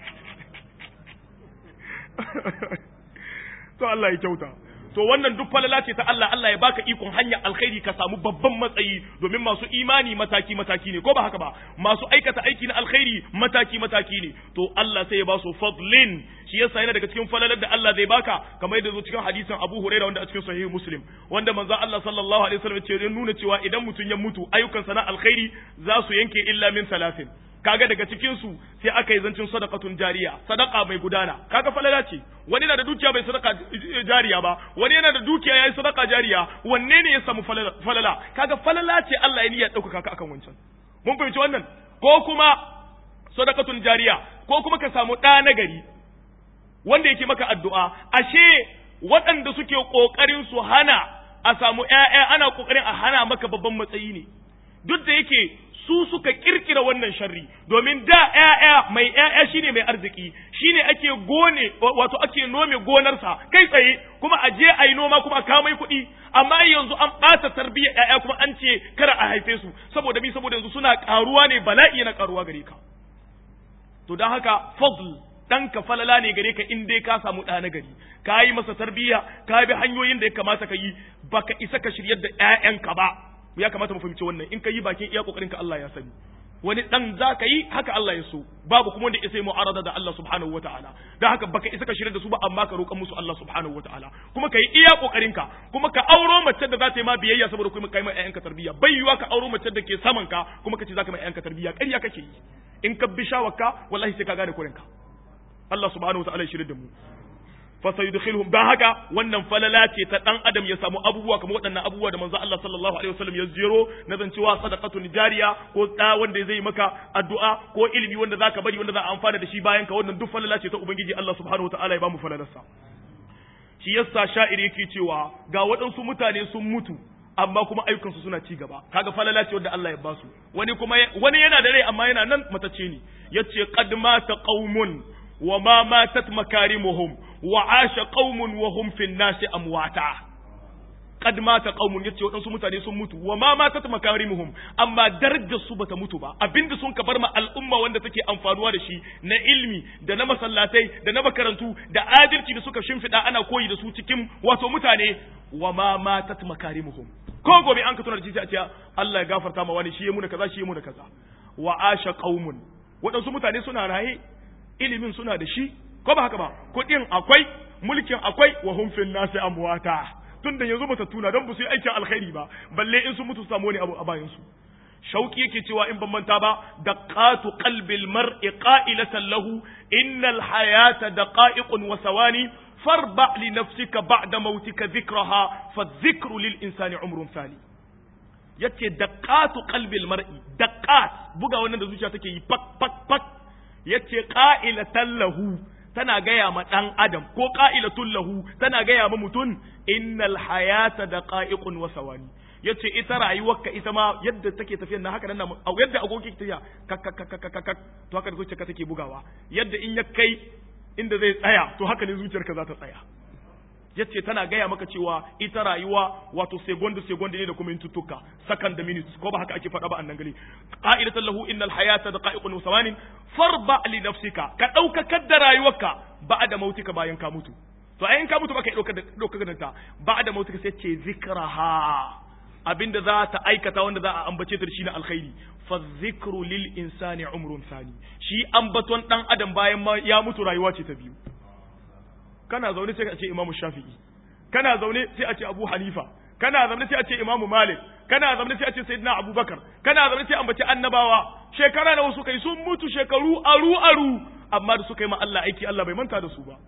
to Allah ya kyauta. To wannan duk falala ce ta Allah, Allah ya baka ikon hanyar alkhairi ka samu babban matsayi, domin masu imani mataki mataki ne, ko ba haka ba, masu aikata aiki na alkhairi mataki mataki ne. To Allah sai ya ba su fadlin, shi yasa yana daga cikin falalar da Allah zai baka, kamar yadda zo cikin hadisin Abu Hurairah wanda a cikin Sahih Muslim, wanda manzo Allah sallallahu alaihi wasallam ya nuna cewa idan mutum ya mutu ayyukansa na alkhairi za su yanke illa min salasin. Kaga daga cikin su sai aka yi zancin sadaqatun jariya, sadaqa mai gudana. Kaga falala ce, wani na da dukiya bai sadaka jariya ba, wani yana da dukiya yayi sadaka jariya, wanne ne ya samu falala? Kaga falala ce Allah ya niyya dauka ka akan wancan. Mun fahimci wannan? Ko kuma sadaqatun jariya, ko kuma ka samu ɗa na gari wanda yake maka addu'a. Ashe waɗanda suke kokarin su hana a samu ƴaƴa, ana kokarin a hana maka babban matsayi ne. Duk da yake su suka kirkira wannan sharri, domin da ƴaƴa mai ƴaƴa shine mai arziki, shine ake gone wato ake nome gonarsa kai tsaye, kuma a je a yi noma kuma a kawo mai kuɗi. Amma yanzu an ɓata tarbiyyar ƴaƴa kuma an ce kada a haife su, saboda yanzu suna ƙaruwa ne, bala'i yana ƙaruwa gare ka. To don haka fadl ɗanka falala ne gare ka in dai ka samu ɗa na gari, ka yi masa tarbiyya, ka bi hanyoyin da ya kamata ka yi, baka isa ka shiryar da ƴaƴanka ba. Ya kamata mu fahimci wannan, in ka yi bakin iya kokarin ka Allah ya sani. Wani dan za ka yi haka Allah ya so, babu kuma wanda ya sai mu'arada da Allah subhanahu wataala. Dan haka baka isa ka shirya da su ba, amma ka roƙan musu Allah subhanahu wataala, kuma ka yi iya kokarin ka, kuma ka auro mace da za ta yi ma biyayya saboda kuma kai ma ƴaƴanka tarbiyya. Bai yiwa ka auro mace da ke saman ka kuma ka ce za ka ma ƴaƴanka tarbiyya, ƙarya kake yi. In ka bi shawarka wallahi sai ka gane kurinka. Allah subhanahu wataala ya shirya da mu. fasayudkhiluhum, dan haka wannan falala ce ta dan adam ya samu abubuwa kamar waɗannan abubuwa da manzo Allah sallallahu alaihi wasallam ya zero na zancewa sadaqatun jariya, ko da wanda zai maka addu'a, ko ilimi wanda zaka bari wanda za a amfana da shi bayan ka. Wannan duk falala ce ta ubangiji Allah subhanahu wataala ya ba mu falalarsa. Shi yasa sha'iri yake cewa ga waɗansu mutane sun mutu amma kuma ayyukansu suna ci gaba. Kaga falala ce wanda Allah ya ba su. Wani yana da rai amma yana nan matacce ne. Yace qad mata qaumun wa ma matat makarimuhum wa asha qaumun wa hum fi an-nasi amwata. Qad mata qaumun, yace wadansu mutane sun mutu, wa ma matat makarimuhum, amma darajar su bata mutu ba. Abinda sun ka bar ma al'umma wanda take amfanuwa da shi na ilmi da na masallatai da na makarantu da adalci da suka shimfida ana koyi da su cikin wato mutane, wa ma matat makarimuhum. Ko gobe an ka tunar da shi a Allah ya gafarta ma wani, shi ya muna kaza, shi ya muna kaza. Wa asha qaumun, wadansu mutane suna raye, ilimin suna da shi, ko ba haka ba, kuɗin akwai, mulkin akwai, wa hum fil nasi amwata. Tunda yanzu ba ta tuna don ba su yi aikin alkhairi ba, balle in su mutu su samu wani abu a bayan su. Shauki yake cewa in ban manta ba, daqatu qalbil mar'i qa'ilatan lahu innal hayata daqa'iqun wa sawani farba li nafsika ba'da mautika dhikraha fa dhikru lil insani umrun thani. Yace daqatu qalbil mar'i, daqat buga wannan da zuciya take yi pak pak pak. Yace qa'ilatan lahu, tana gaya ma ɗan adam, ko qa'ilatul lahu, tana gaya ma mutum, innal hayata daqa'iqun wa sawani. Yace ita rayuwarka ita ma yadda take tafiyar na haka nan, yadda agogi take tafiya kak to haka zuciyarka take bugawa. Yadda in ya kai inda zai tsaya to haka ne zuciyarka za ta tsaya. Yace tana gaya maka cewa ita rayuwa wato segonda ne da kuma mintuttuka, second da minutes, ko ba haka ake faɗa ba annan gali. Qa'idatan lahu innal hayata daqa'iqun wa sawanin farba li nafsika, ka daukakar da rayuwarka ba'da mautika, bayan ka mutu. To ayin ka mutu baka daukakar ta ba'da mautika, sai ce zikraha, abinda za ta aikata wanda za a ambace ta shi na alkhairi. Fa zikru lil insani umrun thani, shi ambaton dan adam bayan ya mutu rayuwa ce ta biyu. Kana zaune sai a ce Imam Shafi'i, kana zaune sai a ce Abu Hanifa, kana zaune sai a ce Imam Malik, kana zaune sai a ce Sayyidina Abubakar, kana zaune sai ambaci annabawa. Shekara nawa suka yi, sun mutu shekaru aru amma da suka yi ma Allah aiki, Allah bai manta da su ba.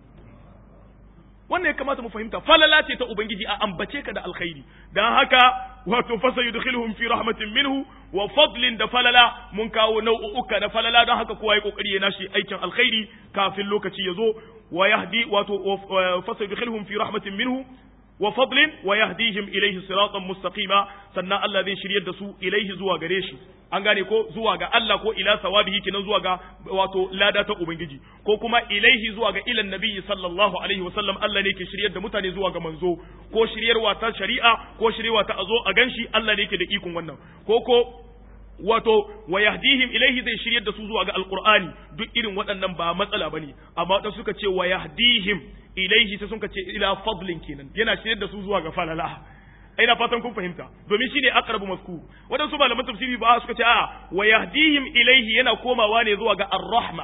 Wannan ya kamata mu fahimta, falala ce ta ubangiji a ambace ka da alkhairi. Dan haka wato fasayudkhiluhum fi rahmatin minhu wa fadlin, da falala mun kawo nau'uka da falala. Dan haka kowa ya kokari ya nashi aikin alkhairi kafin lokaci ya zo. wa yahdi wato fasayudkhiluhum fi rahmatin minhu wa fadlin wa yahdihim ilayhi siratan mustaqima, sannan Allah zai shiryar da su ilayhi zuwa gare shi. An gane ko zuwa ga Allah, ko ila sawabihi kinan zuwa ga wato lada ta ubangiji, ko kuma ilaihi zuwa ga ilan nabiyyi sallallahu alaihi wasallam. Allah ne ke shiryar da mutane zuwa ga manzo, ko shiryarwa ta shari'a, ko shiryarwa ta azo a ganshi. Allah ne ke da ikon wannan. Ko wato wa yahdihim ilaihi zai shiryar da su zuwa ga alqur'ani duk irin waɗannan ba matsala bane amma wadan suka ce wa yahdihim ilaihi sai suka ce ila fadlin kenan yana shiryar da su zuwa ga falala ina fatan kun fahimta domin shine aqrabu mazkur wadansu malaman tafsiri ba suka ce a wa yahdihim ilaihi yana komawa ne zuwa ga ar-rahma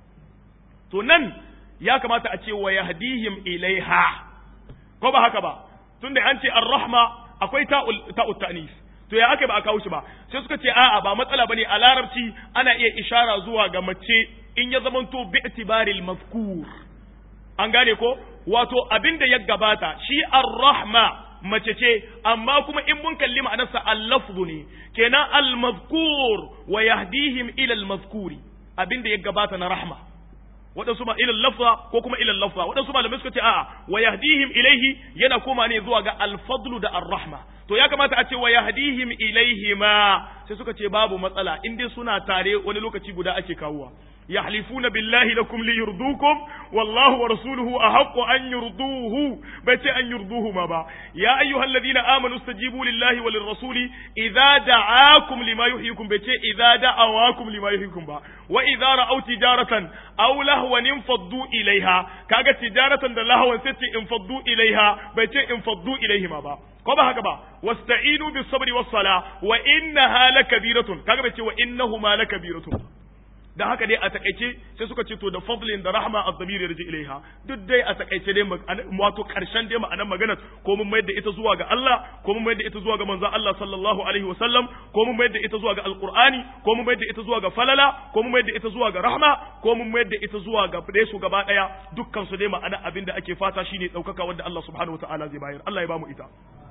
to nan ya kamata a ce wa yahdihim ilaiha ko ba haka ba tunda an ce ar-rahma akwai ta'ut ta'nis to ya aka ba a kawo shi ba sai suka ce a'a ba matsala bane a larabci ana iya ishara zuwa ga mace in ya zamanto bi itibaril mazkur an gane ko wato abinda ya gabata shi ar-rahma mace ce amma kuma in mun kalli ma'anarsa al-lafzu ne kenan al-mazkur wa yahdihim ila al-mazkuri abinda ya gabata na rahma wadansu ma ila al-lafza ko kuma ila al-lafza wadansu malamai suka ce a'a wa yahdihim ilaihi yana koma ne zuwa ga al-fadlu da ar-rahma to ya kamata a ce wa yahdihim ilaihima sai suka ce babu matsala in dai suna tare wani lokaci guda ake kawowa yahlifuna billahi lakum liyurdukum wallahu wa rasuluhu ahaqqu an yurduhu bai ce an yurduhu ma ba ya ayyuhalladhina amanu istajibu lillahi wa lirrasuli idza da'akum lima yuhyikum bai ce idza da'awakum lima yuhyikum ba wa idza ra'aw tijaratan aw lahwan infaddu ilaiha kaga tijaratan da lahwan sai ce infaddu ilaiha bai ce infaddu ilaihima ba ko ba haka ba wasta'inu bis sabri was sala wa innaha lakabiratun kaga bai ce wa innahuma lakabiratun dan haka dai a takeice sai suka ce to da fadlin da rahma az-zamir yarji ilaiha duk dai a takeice dai wato karshen dai ma'anar maganar ko mun mayar da ita zuwa ga Allah ko mun mayar da ita zuwa ga manzon Allah sallallahu alaihi wasallam ko mun mayar da ita zuwa ga alqur'ani ko mun mayar da ita zuwa ga falala ko mun mayar da ita zuwa ga rahma ko mun mayar da ita zuwa ga dai su gaba daya dukkan su dai ma'ana abinda ake fata shine daukaka wanda Allah subhanahu wataala zai bayar Allah ya ba mu ita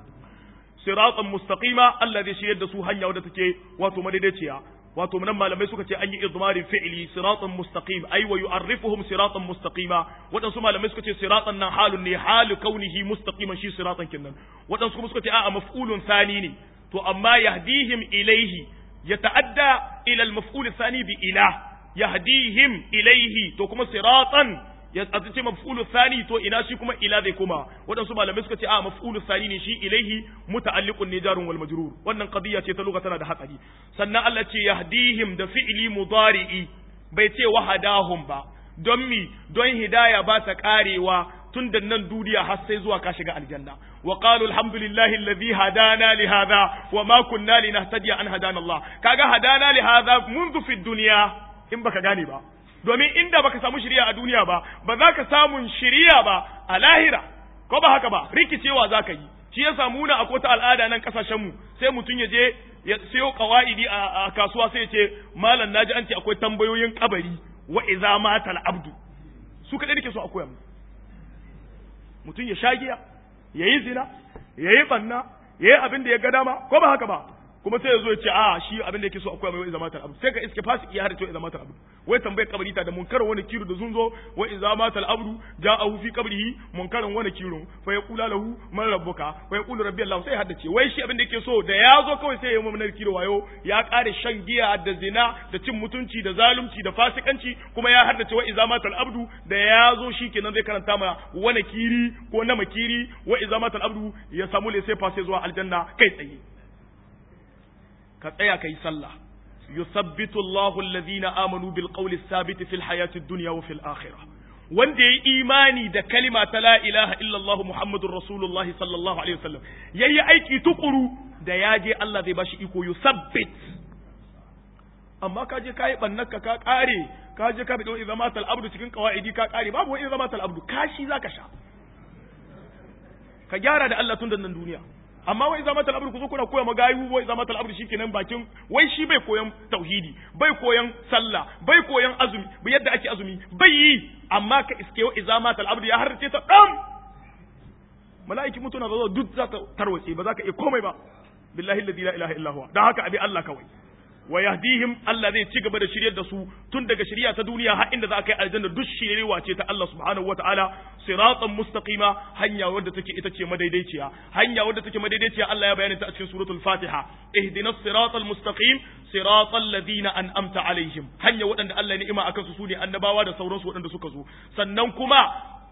siratan mustaqima alladhi shiyar da su hanya wadda take wato madaidaiciya wato nan malamai suka ce an yi idmarin fi'li siratan mustaqim ay wa yu'arrifuhum siratan mustaqima wadansu malamai suka ce siratan nan halun ne halu kaunihi mustaqiman shi siratan kinnan wadansu kuma suka ce a'a maf'ulun thani ne to amma yahdihim ilayhi yata'adda ila al-maf'ul thani bi ila yahdihim ilayhi to kuma siratan ya ce maf'ulu thani to ina shi kuma ila zai kuma wadansu malamai suka ce a maf'ulu thani ne shi ilaihi muta'alliqun ne jarun wal majrur wannan qadiya ce ta lugha tana da hatsari sannan Allah ce yahdihim da fi'li mudari'i bai ce wahadahum ba don mi don hidaya ba ta karewa tun da nan duniya har sai zuwa ka shiga aljanna wa qalu alhamdulillahi alladhi hadana li hadha wa ma kunna linahtadiya an hadana Allah kaga hadana li hadha منذ في الدنيا in baka gane ba domin inda baka samu shiriya a duniya ba ba za ka samun shiriya ba a lahira ko ba haka ba rikicewa za ka yi shi ya samu na akwai ta al'ada nan kasashen mu sai mutum ya je ya sayo qawaidi a kasuwa sai ya ce malam naji an ce akwai tambayoyin kabari wa idza mata al-abdu su kadai nake so a koya mu mutum ya shagiya yayi zina yayi banna yayi abin da ya ga dama ko ba haka ba kuma sai ya zo ya ce a shi abin da yake so akwai mai izamatar abu sai ka iske fasiki ya harce izamatar abu wai tambayar kabari ta da munkarin wani kiro da zunzo wa izamatar abdu ja'ahu fi qabrihi munkarin wani kiro fa yaqulu lahu man rabbuka fa yaqulu rabbi Allah sai haddace wai shi abin da yake so da ya zo kawai sai ya yi manar kiro wayo ya kare shan giya da zina da cin mutunci da zalunci da fasikanci kuma ya haddace wa izamatar abdu da ya zo shikenan zai karanta ma wani kiri ko na makiri wa izamatar abdu ya samu le sai fa sai zuwa aljanna kai tsaye ka tsaya kai sallah yuthabbitu Allahu alladhina amanu bil qawli thabit fil hayati ad-dunya wa fil akhirah wanda yayi imani da kalima ta la ilaha illa Allah Muhammadur Rasulullahi sallallahu alaihi wasallam yayi aiki tukuru da yaje Allah zai bashi iko yuthabbit amma kaje kai bannaka ka kare kaje ka bido izamatul abdu cikin qawaidi ka kare babu wani izamatul abdu kashi zaka sha ka gyara da Allah tun da nan duniya amma wai zamatul abdu kuzo kuna koya magayu wai zamatul abdu shikenan bakin wai shi bai koyan tauhidi bai koyan sallah bai koyan azumi bai yadda ake azumi bai yi amma ka iske wa izamatul abdu ya harce ta dam malaiki mutuna zo duk zaka tarwace ba zaka iya komai ba billahi alladhi la ilaha illa huwa dan haka abi Allah kawai wa yahdihim Allah zai ci gaba da shiryar da su tun daga shiriya ta duniya har inda za a kai aljanna duk shiriwa ce ta Allah subhanahu wataala siratan mustaqima hanya wadda take ita ce madaidaiciya hanya wadda take madaidaiciya Allah ya bayyana ta a cikin suratul Fatiha ihdinas siratal mustaqim siratal ladina an'amta alaihim hanya wadanda Allah ya ni'ima akan su sune annabawa da sauransu wadanda suka zo sannan kuma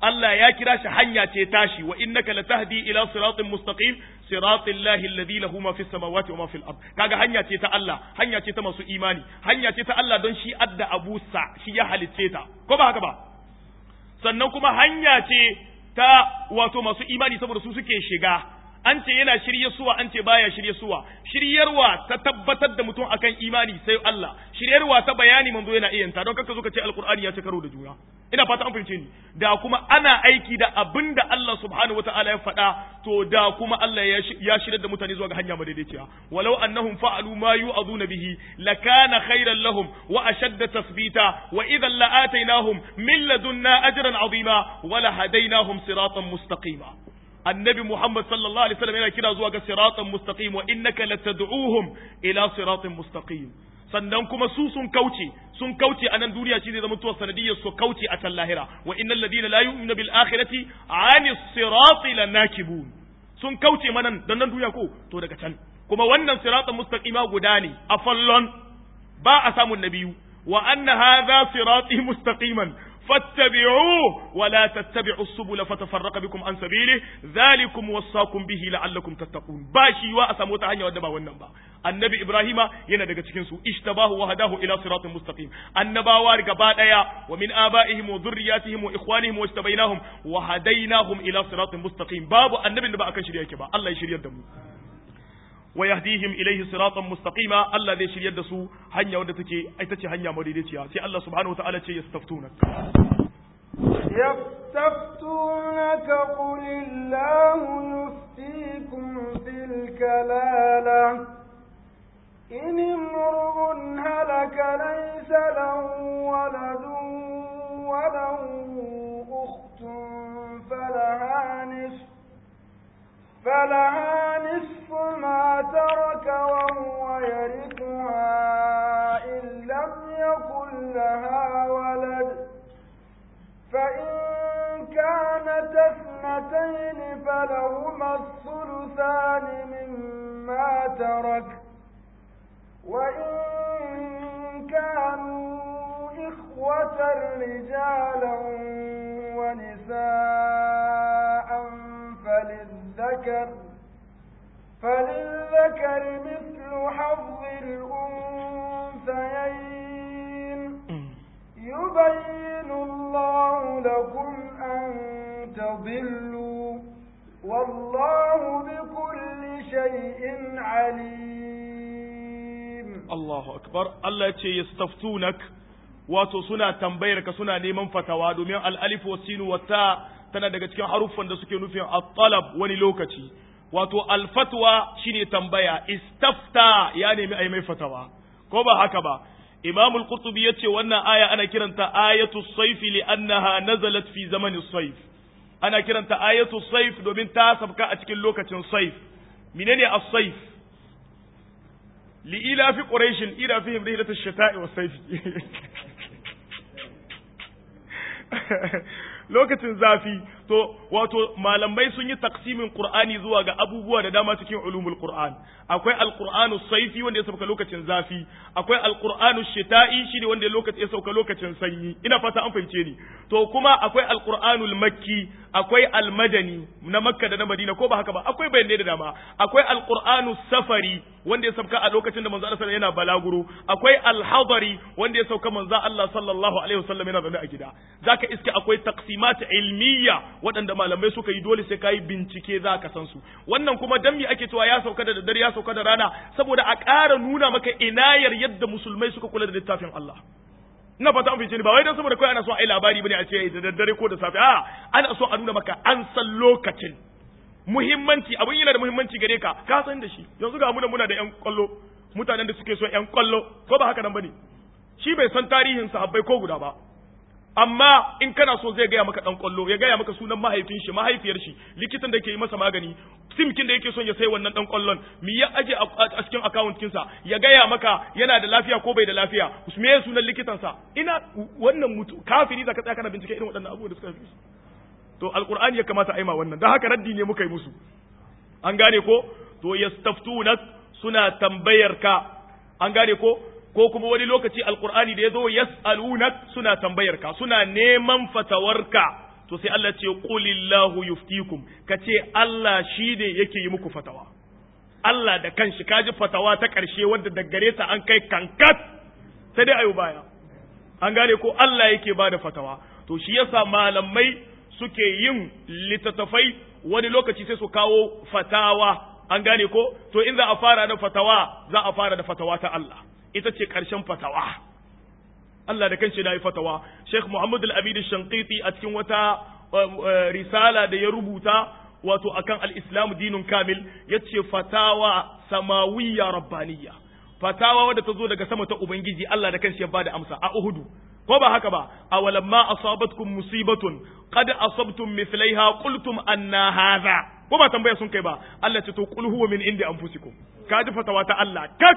Allah ya kira shi hanya ce tashi wa innaka latahdi ila siratin mustaqim siratil lahi alladhi lahu ma fis samawati wa ma fil ard kaga hanya ce ta Allah hanya ce ta masu imani hanya ce ta Allah don shi adda abusa shi ya halicce ta ko ba haka ba sannan kuma hanya ce ta wato masu imani saboda su suke shiga an ce yana shirye suwa an ce baya shirye suwa shiryarwa ta tabbatar da mutum akan imani sai Allah shiryarwa ta bayani manzo yana iya ta don kaka zo ka ce alqur'ani ya ci karo da juna ina fata an fahimce ni da kuma ana aiki da abinda Allah subhanahu wataala ya faɗa to da kuma Allah ya shirya da mutane zuwa ga hanya madaidaiciya walau annahum fa'alu ma yu'aduna bihi lakana khairan lahum wa ashadda tathbita wa idhan la'atainahum min ladunna ajran 'azima wa lahadainahum siratan mustaqima annabi Muhammad sallallahu alaihi wasallam yana kira zuwa ga siratan mustaqim wa innaka latad'uhum ila siratin mustaqim sannan kuma su sun kauce a nan duniya shi zai zama tuwa sanadiyyar su kauce a can lahira wa innal ladina la yu'minu bil akhirati 'ani sirati lanakibun sun kauce manan dan nan duniya ko to daga can kuma wannan siratan mustaqima guda ne a fallon ba a samun nabiyu wa anna hadha sirati mustaqiman فاتبعوه ولا تتبعوا السبل فتفرق بكم عن سبيله ذلكم وصاكم به لعلكم تتقون باشي وا اسمو ta hanya wadda ba wannan ba annabi ibrahima yana daga cikin su ishtabahu wa hadahu ila siratin mustaqim annabawa gaba daya wa min abaihim wa dhurriyyatihim wa ikhwanihim wa istabainahum wa hadainahum ila siratin mustaqim babu annabin da ba akan shirya yake ba Allah ya shiryar da mu wa yahdihim ilayhi siratan mustaqima Allah zai shiryar da su hanya wadda take ita ce hanya madaidaiciya sai Allah subhanahu wataala ce yastaftunak qul illahu yuftikum fil kalala in imrun halaka laysa lahu waladun wa lahu ukhtun فلها نصف ما ترك وهو يرثها إن لم يكن لها ولد فإن كانت اثنتين فلهما الثلثان مما ترك وإن كانوا إخوة رجالا ونساء فللذكر مثل حظ الأنثيين يبين الله لكم أن تضلوا والله بكل شيء عليم الله أكبر الله يستفتونك wato suna tambayar ka suna neman fatawa domin al-alif wa sin wa ta tana daga cikin haruffan da suke nufin at-talab wani lokaci wato al-fatwa shine tambaya istafta ya nemi ai mai fatawa ko ba haka ba Imam al-Qurtubi yace wannan aya ana kiranta ayatu sayf li'annaha nazalat fi zamani sayf ana kiranta ayatu sayf domin ta sabka a cikin lokacin sayf menene as-sayf li'ila fi quraish ila fihim rihlatash shita'i was-sayf lokacin zafi to wato malamai sun yi taksimin Qur'ani zuwa ga abubuwa da dama cikin ulumul Qur'an akwai al-Qur'anu sayfi wanda ya sauka lokacin zafi akwai al-Qur'anu shita'i shine wanda ya sauka lokacin sanyi ina fata an fahimce ni to kuma akwai al-Qur'anu al-Makki akwai al-Madani na Makka da na Madina ko ba haka ba akwai bayanai da dama akwai al-Qur'anu safari wanda ya sauka a lokacin da manzo Allah yana balaguro akwai al-Hadari wanda ya sauka manzo Allah sallallahu alaihi wasallam yana zaune a gida zaka iske akwai taqsimat ilmiya waɗanda malamai suka yi dole sai kai bincike zaka san su wannan kuma dan me ake cewa ya sauka da daddare ya sauka da rana saboda a ƙara nuna maka inayar yadda musulmai suka kula da littafin Allah ina fata an fice ni ba wai dan saboda kai ana so ai labari bane a ce da daddare ko da safe a ana so a nuna maka an san lokacin muhimmanci abin yana da muhimmanci gare ka ka san da shi yanzu ga muna da ƴan kwallo mutanen da suke so ƴan kwallo ko ba haka nan bane shi bai san tarihin sahabbai ko guda ba amma in kana so zai gaya maka dan kwallo ya gaya maka sunan mahaifin shi mahaifiyar shi likitan da ke yi masa magani simkin da yake son ya sai wannan dan kwallon mi ya aje a cikin account kinsa ya gaya maka yana da lafiya ko bai da lafiya me ya sunan likitansa ina wannan mutu kafiri zaka tsaya kana bincike irin waɗannan abubuwa da suka fi to alqur'ani ya kamata a yi ma wannan dan haka raddi ne muka yi musu an gane ko to yastaftunak suna tambayar ka an gane ko kuma wani lokaci alqur'ani da yazo yas'alunak suna tambayar ka suna neman fatawarka to sai Allah ce qulillahu yuftikum kace Allah shine yake yi muku fatawa Allah da kanshi kaji fatawa ta ƙarshe wadda da gare ta an kai kankat sai dai ayu baya an gane ko Allah yake bada fatawa to shi yasa malamai suke yin littattafai wani lokaci sai su kawo fatawa an gane ko to in za a fara da fatawa za a fara da fatawa ta Allah ita ce ƙarshen fatawa Allah da kanshi da yi fatawa Sheikh Muhammad Al-Abid Shanqiti a cikin wata risala da ya rubuta wato akan al-Islam dinun kamil yace fatawa samawiyya rabbaniyya fatawa wadda ta zo daga sama ta ubangiji Allah da kanshi ya bada amsa a Uhud ko ba haka ba awalamma asabatkum musibatun qad asabtum mithlaiha qultum anna hadha ko ba tambaya sun kai ba Allah ce to qul huwa min indi anfusikum kaji fatawa ta Allah kak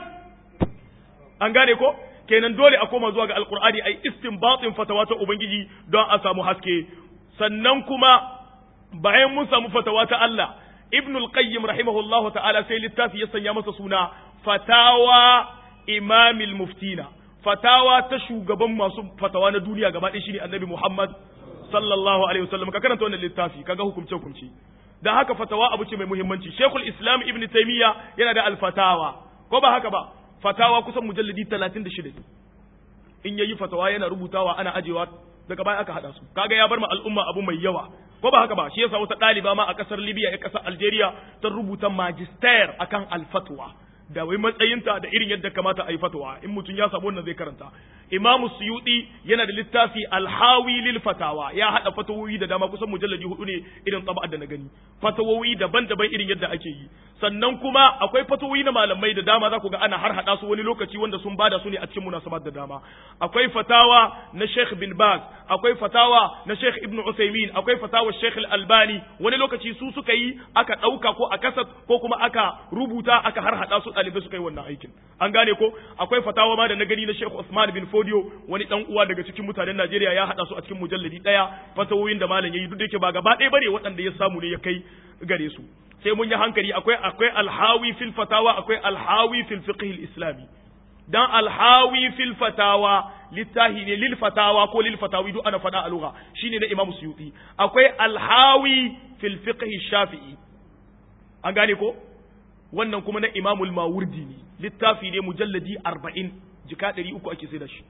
an gane ko kenan dole a koma zuwa ga alqur'ani ai istinbatin fatawa ta ubangiji don a samu haske sannan kuma bayan mun samu fatawa ta Allah ibn al-qayyim rahimahullahu ta'ala sai littafi ya sanya masa suna fatawa imamil muftina fatawa ta shugaban masu fatawa na duniya gaba ɗaya shine annabi Muhammad sallallahu alaihi wasallam ka karanta wannan littafi kaga hukumce dan haka fatawa abu ce mai muhimmanci Sheikhul Islam Ibn Taymiyyah yana da al-fatawa ko ba haka ba fatawa kusan mujalladi 36 in yayi fatawa yana rubutawa ana ajewa daga baya aka hada su kaga ya bar ma al'umma abu mai yawa ko ba haka ba shi yasa wata ɗaliba ma a ƙasar Libya a ƙasar Algeria ta rubuta magister akan al-fatwa da wai matsayinta da irin yadda kamata a yi fatawa in mutum ya samu wannan zai karanta Imam Suyuti yana da littafi Al-Hawi lil Fatawa ya hada fatawoyi da dama kusan mujalladi 4 ne irin taba'ar da na gani fatawoyi daban-daban irin yadda ake yi sannan kuma akwai fatawoyi na malamai da dama za ku ga ana har hada su wani lokaci wanda sun bada su ne a cikin munasabat da dama akwai fatawa na Sheikh bin Baz akwai fatawa na Sheikh Ibn Uthaymeen akwai fatawa Sheikh Al-Albani wani lokaci su suka yi aka dauka ko a kasat ko kuma aka rubuta aka har hada su ɗalibai suka yi wannan aikin an gane ko akwai fatawa ma da na gani na Sheikh Usman bin Fodio wani dan uwa daga cikin mutanen Najeriya ya hada su a cikin mujalladi daya fatawoyin da malam yayi duk da yake ba gaba ɗaya bane waɗanda ya samu ne ya kai gare su sai mun yi hankali akwai alhawi fil fatawa akwai alhawi fil fiqh al-islami dan alhawi fil fatawa littahi ne lil fatawa ko lil fatawi duk ana fada a lugha shine na Imam Suyuti akwai alhawi fil fiqh shafi'i an gane ko wannan kuma na Imam al-Mawardi ne littafi ne mujalladi 40 jika 300 ake sai da shi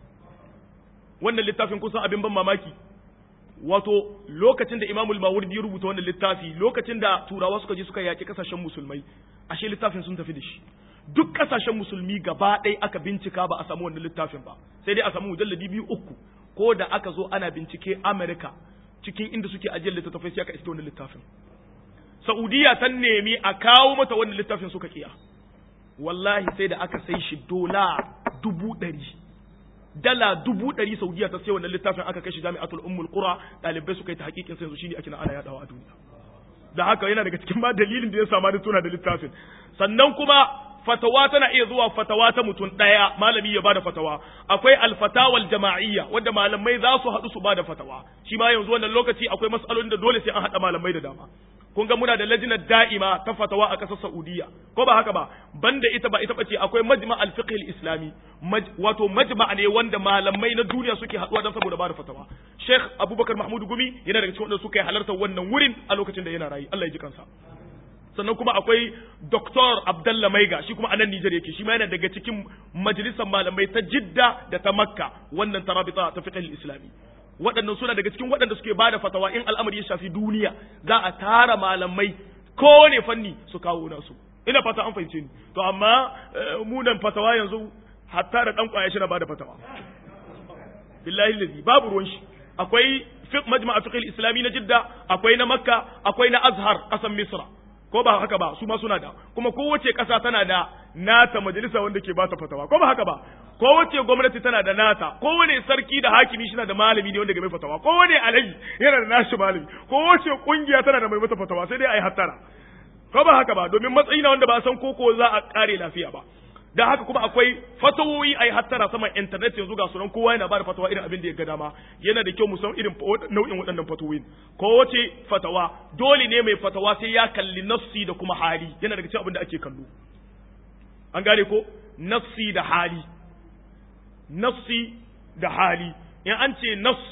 wannan littafin kusan abin ban mamaki wato lokacin da Imam al-Mawardi ya rubuta wannan littafi lokacin da turawa suka je suka yaki kasashen musulmai ashe littafin sun tafi da shi duk kasashen musulmi gaba ɗaya aka bincika ba a samu wannan littafin ba sai dai a samu mujalladi 2-3 ko da aka zo ana bincike America cikin inda suke ajiyar littattafai sai aka iske wannan littafin Saudiya ta nemi a kawo mata wannan littafin suka kiya wallahi sai da aka sai shi dala 100 Saudiya ta sai wannan littafin aka kai shi Jami'atul Ummul Qura dalibai suka yi ta hakikin sai yanzu shine ake na ana yadawa a duniya da haka yana daga cikin ma dalilin da ya sa ma da tuna da littafin sannan kuma fatawa tana iya zuwa fatawa ta mutum daya malami ya bada fatawa akwai alfatawal jama'iyya wanda malamai za su haɗu su bada fatawa shi ma yanzu wannan lokaci akwai mas'alolin da dole sai an haɗa malamai da dama kun ga muna da lajinar da'ima ta fatawa a ƙasar Saudiya ko ba haka ba banda ita ba ita bace akwai majma' al-fiqh al-islami wato majma' ne wanda malamai na duniya suke haɗuwa don saboda bada fatawa Sheikh Abubakar Mahmud Gumi yana daga cikin wanda suka halarta wannan wurin a lokacin da yana rayi Allah ya ji kansa sannan kuma akwai Dr. Abdullah Maiga shi kuma a nan Nijar yake shi ma yana daga cikin majalisar malamai ta Jidda da ta Makka wannan tarabita ta fiqh al-islami waɗannan suna daga cikin waɗanda suke bada fatawa in al'amari ya shafi duniya za a tara malamai kowane fanni su kawo nasu ina fata an fahimce ni to amma munan fatawa yanzu hatta da dan kwaya shi na bada fatawa billahi lazi babu ruwan shi akwai majma'a fiqh al-islami na Jidda akwai na Makka akwai na Azhar kasan Misra ko ba haka ba su ma suna da kuma kowace ƙasa tana da nata majalisa wanda ke ba ta fatawa ko ba haka ba kowace gwamnati tana da nata kowane sarki da hakimi shi na da malami ne wanda ke mai fatawa kowane alaji yana da nashi malami kowace kungiya tana da mai mata fatawa sai dai ai hattara ko ba haka ba domin matsayi na wanda ba san koko za a kare lafiya ba da haka kuma akwai fatawoyi ai hattara saman internet yanzu ga sunan kowa yana ba da fatawa irin abin da ya ga dama yana da kyau mu san irin nau'in waɗannan fatawoyin kowace fatawa dole ne mai fatawa sai ya kalli nafsi da kuma hali yana daga cikin abin da ake kallo an gane ko nafsi da hali nafsi da hali in an ce nafsi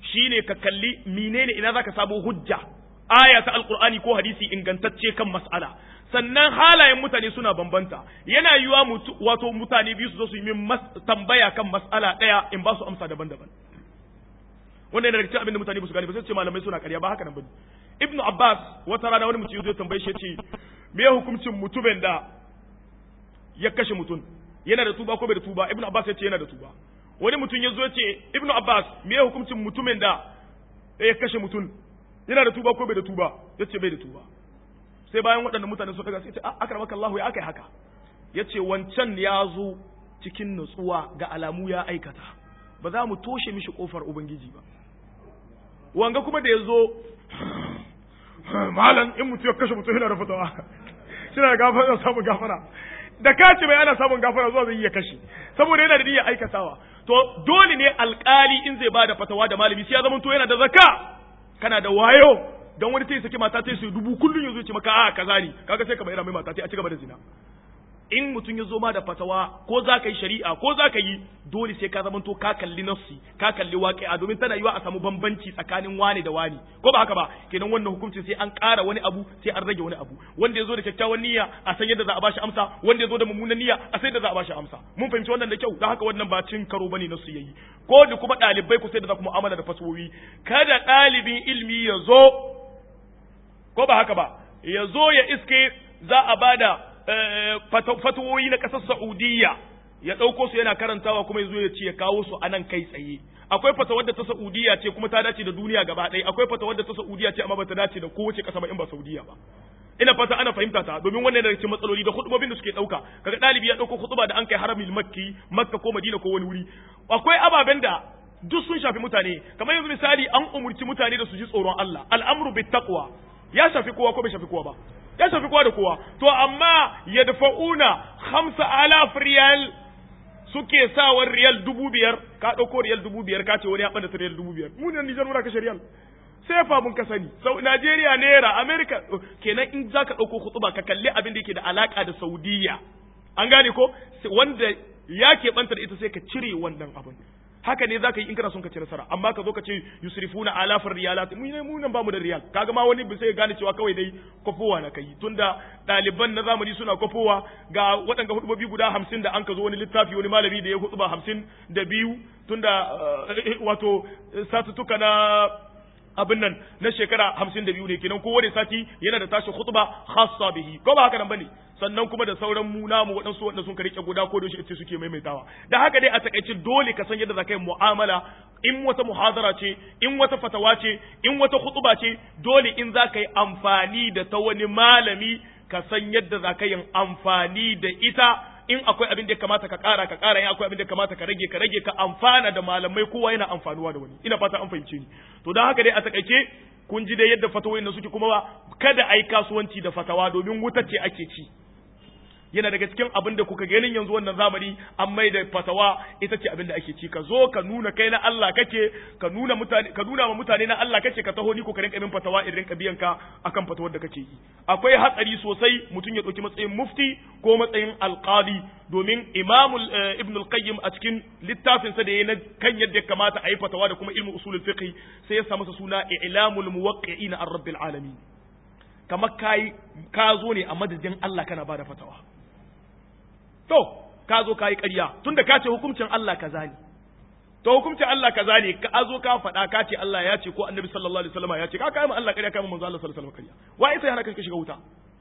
shine ka kalli menene ina zaka samu hujja aya ta alqur'ani ko hadisi ingantacce kan mas'ala sannan halayen mutane suna bambanta yana yiwa wato mutane biyu su zo su yi min tambaya kan mas'ala daya in ba su amsa daban-daban wanda yana da cikin abin da mutane ba su gane ba sai ce malamai suna ƙarya ba haka nan bane Ibn Abbas wata rana wani mutum zai tambaye shi ce me hukuncin mutumin da ya kashe mutum yana da tuba ko bai da tuba Ibn Abbas ya ce yana da tuba wani mutum ya zo ya ce Ibn Abbas me hukuncin mutumin da ya kashe mutum yana da tuba ko bai da tuba ya ce bai da tuba sai bayan waɗannan mutane sun daga sai ce akramaka Allah ya akai haka ya ce wancan ya zo cikin nutsuwa ga alamu ya aikata ba za mu toshe mishi kofar ubangiji ba wanga kuma da ya zo malam in mutum ya kashe mutum yana da fatawa shi na gafara samun gafara da kace mai ana samun gafara zuwa zai iya kashe saboda yana da niyyar aikatawa to dole ne alkali in zai bada fatawa da malami sai ya zama to yana da zakka kana da wayo dan wani sai saki mata sai su dubu kullun yazo ce maka a kaza ne kaga sai ka bayar mai mata sai a ci gaba da zina in mutum ya zo ma da fatawa ko za ka yi shari'a ko za ka yi dole sai ka zamanto ka kalli nafsi ka kalli waqi'a domin tana yiwa a samu bambanci tsakanin wani da wani ko ba haka ba kenan wannan hukuncin sai an ƙara wani abu sai an rage wani abu wanda ya zo da kyakkyawan niyya a san yadda za a bashi amsa wanda ya zo da mummunan niyya a san yadda za a bashi amsa mun fahimci wannan da kyau dan haka wannan ba cin karo bane nasu yayi ko da kuma ɗalibai ku sai da za ku mu'amala da fasahohi kada ɗalibin ilmi ya zo ko ba haka ba ya zo ya iske za a bada fatawoyi na ƙasar Saudiya ya ɗauko su yana karantawa kuma ya zo ya ce ya kawo su a nan kai tsaye akwai fatawar da ta Saudiya ce kuma ta dace da duniya gaba ɗaya akwai fatawar da ta Saudiya ce amma ba ta dace da kowace ƙasa ba in ba Saudiya ba ina fata ana fahimta ta domin wannan daga cikin matsaloli da khutubobin da suke ɗauka kaga ɗalibi ya ɗauko khutuba da an kai haramil makka ko madina ko wani wuri akwai ababen da duk sun shafi mutane kamar yanzu misali an umurci mutane da su ji tsoron Allah al'amru bit taqwa ya shafi kowa ko bai shafi kowa ba ya shafi kowa da kowa to amma yadfa'una 5000 riyal suke sawar riyal 5000 ka dauko riyal 5000 ka ce wani ya bada riyal 5000 mu ne Nijar mura kashe riyal sai fa mun ka sani sau Najeriya naira America kenan in zaka dauko khutuba ka kalli abin da yake da alaka da Saudiya an gane ko wanda yake banta da ita sai ka cire wannan abin haka ne zaka yi in kana son ka ci nasara amma ka zo ka ce yusrifuna alafar riyalat mu nan bamu da riyal kaga ma wani sai ya gane cewa kawai dai kofowa na kai tunda ɗaliban na zamani suna kofowa ga waɗanga hudubobi guda 50 da an ka zo wani littafi wani malami da ya hutuba 52 tunda wato satutuka na abin nan na shekara 52 ne kenan kowane sati yana da tashi khutba khassa bihi ko ba haka nan bane sannan kuma da sauran mu namu waɗansu wanda sun rike guda ko da shi ita suke maimaitawa da haka dai a takaice dole ka san yadda za ka yi mu'amala in wata muhadara ce in wata fatawa ce in wata khutba ce dole in za ka yi amfani da ta wani malami ka san yadda za ka yi amfani da ita in akwai abin da ya kamata ka ƙara in akwai abin da ya kamata ka rage ka amfana da malamai kowa yana amfanuwa da wani ina fata an fahimce ni to don haka dai a takaice kun ji dai yadda fatawoyin da suke kuma kada a yi kasuwanci da fatawa domin wuta ce ake ci yana daga cikin abin da kuka ganin yanzu wannan zamani an mai da fatawa ita ce abin da ake ci ka zo ka nuna kai na Allah kake ka nuna ma mutane na Allah kake ka taho ni ko ka rinka min fatawa in rinka biyan ka akan fatawar da kake yi akwai hatsari sosai mutum ya dauki matsayin mufti ko matsayin alqadi domin Imam Ibn al-Qayyim a cikin littafin sa da yayin kan yadda ya kamata a yi fatawa da kuma ilmu usulul fiqh sai ya samu suna I'lamul Muwaqqi'ina ar-Rabbil Alamin kamar ka zo ne a madadin Allah kana bada fatawa to ka zo ka yi ƙarya tunda ka ce hukuncin Allah kaza ne to hukuncin Allah kaza ne ka zo ka faɗa ka ce Allah ya ce ko Annabi sallallahu alaihi wasallam ya ce ka kai mu Allah ƙarya kai mu manzo Allah sallallahu alaihi wasallam ƙarya wai sai hana ka shiga wuta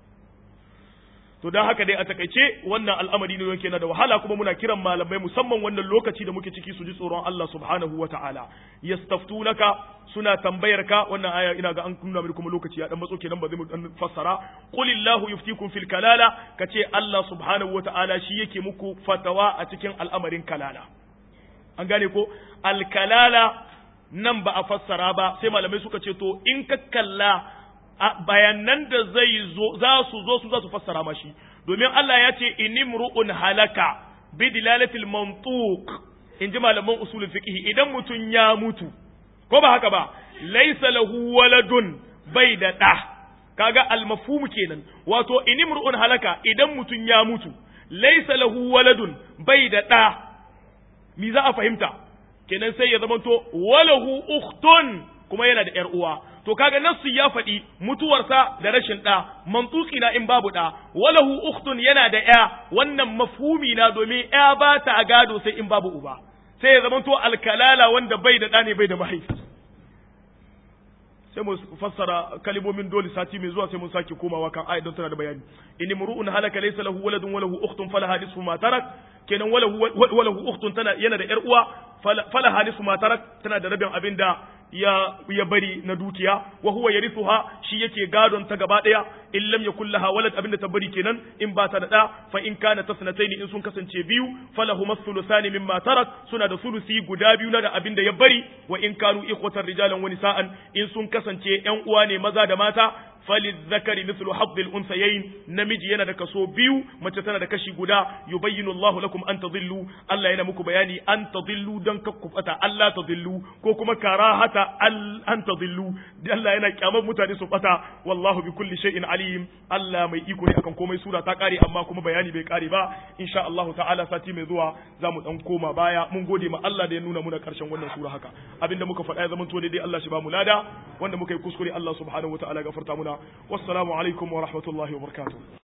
to dan haka dai a takaice wannan al'amari ne yake na da wahala kuma muna kiran malamai musamman wannan lokaci da muke ciki su ji tsoron Allah subhanahu wataala yastaftunaka suna tambayar ka wannan aya ina ga an nuna mini kuma lokaci ya dan matso kenan ba zai mu dan fassara qulillahu yuftikum fil kalala kace Allah subhanahu wataala shi yake muku fatawa a cikin al'amarin kalala an gane ko al kalala nan ba a fassara ba sai malamai suka ce to in ka kalla bayanan da za su fassara mashi domin Allah ya ce inimru'un halaka bi dilalatil mantuq inji malaman usulul fiqh idan mutun ya mutu ko ba haka ba laysa lahu waladun bai da da kaga al-mafhum kenan wato inimru'un halaka idan mutun ya mutu laysa lahu waladun bai da da mi za a fahimta kenan sai ya zamanto walahu ukhtun kuma yana da ƴar uwa to kaga nassu ya faɗi mutuwarsa da rashin ɗa mantuki na in babu ɗa walahu ukhtun yana da ƴa wannan mafhumi na domin ƴa ba ta gado sai in babu uba sai ya zamanto alkalala wanda bai da ɗa ne bai da mahaifi sai mu fassara kalimomin dole sati mai zuwa sai mun sake komawa kan ayat don tana da bayani in imru'un halaka laysa lahu waladun wa lahu ukhtun falaha nisfu ma tarak kenan walahu ukhtun tana yana da ƴar uwa falaha nisfu ma tarak tana da rabin abinda ya bari na dukiya wa huwa yarithuha shi yake gadon ta gaba daya in lam yakul laha walad abinda ta bari kenan in ba ta da da fa in kana tasnataini in sun kasance biyu falahu thuluthani mimma tarak suna da sulusi guda biyu na da abinda ya bari wa in kanu ikhwatan rijalan wa nisaan in sun kasance ƴan uwa ne maza da mata falizzakari mithlu haddil unsayayn namiji yana da kaso biyu mace tana da kashi guda yubayyinu Allahu lakum an tadillu Allah yana muku bayani an tadillu dan kakkufata Allah tadillu ko kuma karahata an tadillu Allah yana kyamar mutane su bata wallahu bi kulli shay'in alim Allah mai iko ne akan komai sura ta kare amma kuma bayani bai kare ba insha Allah ta'ala sati mai zuwa zamu dan koma baya mun gode ma Allah da ya nuna muna karshen wannan sura haka abinda muka faɗa ya zama to dai Allah shi ba mu lada wanda muka yi kuskure Allah subhanahu wa ta'ala gafarta muna wassalamu alaikum wa rahmatullahi wa barakatuh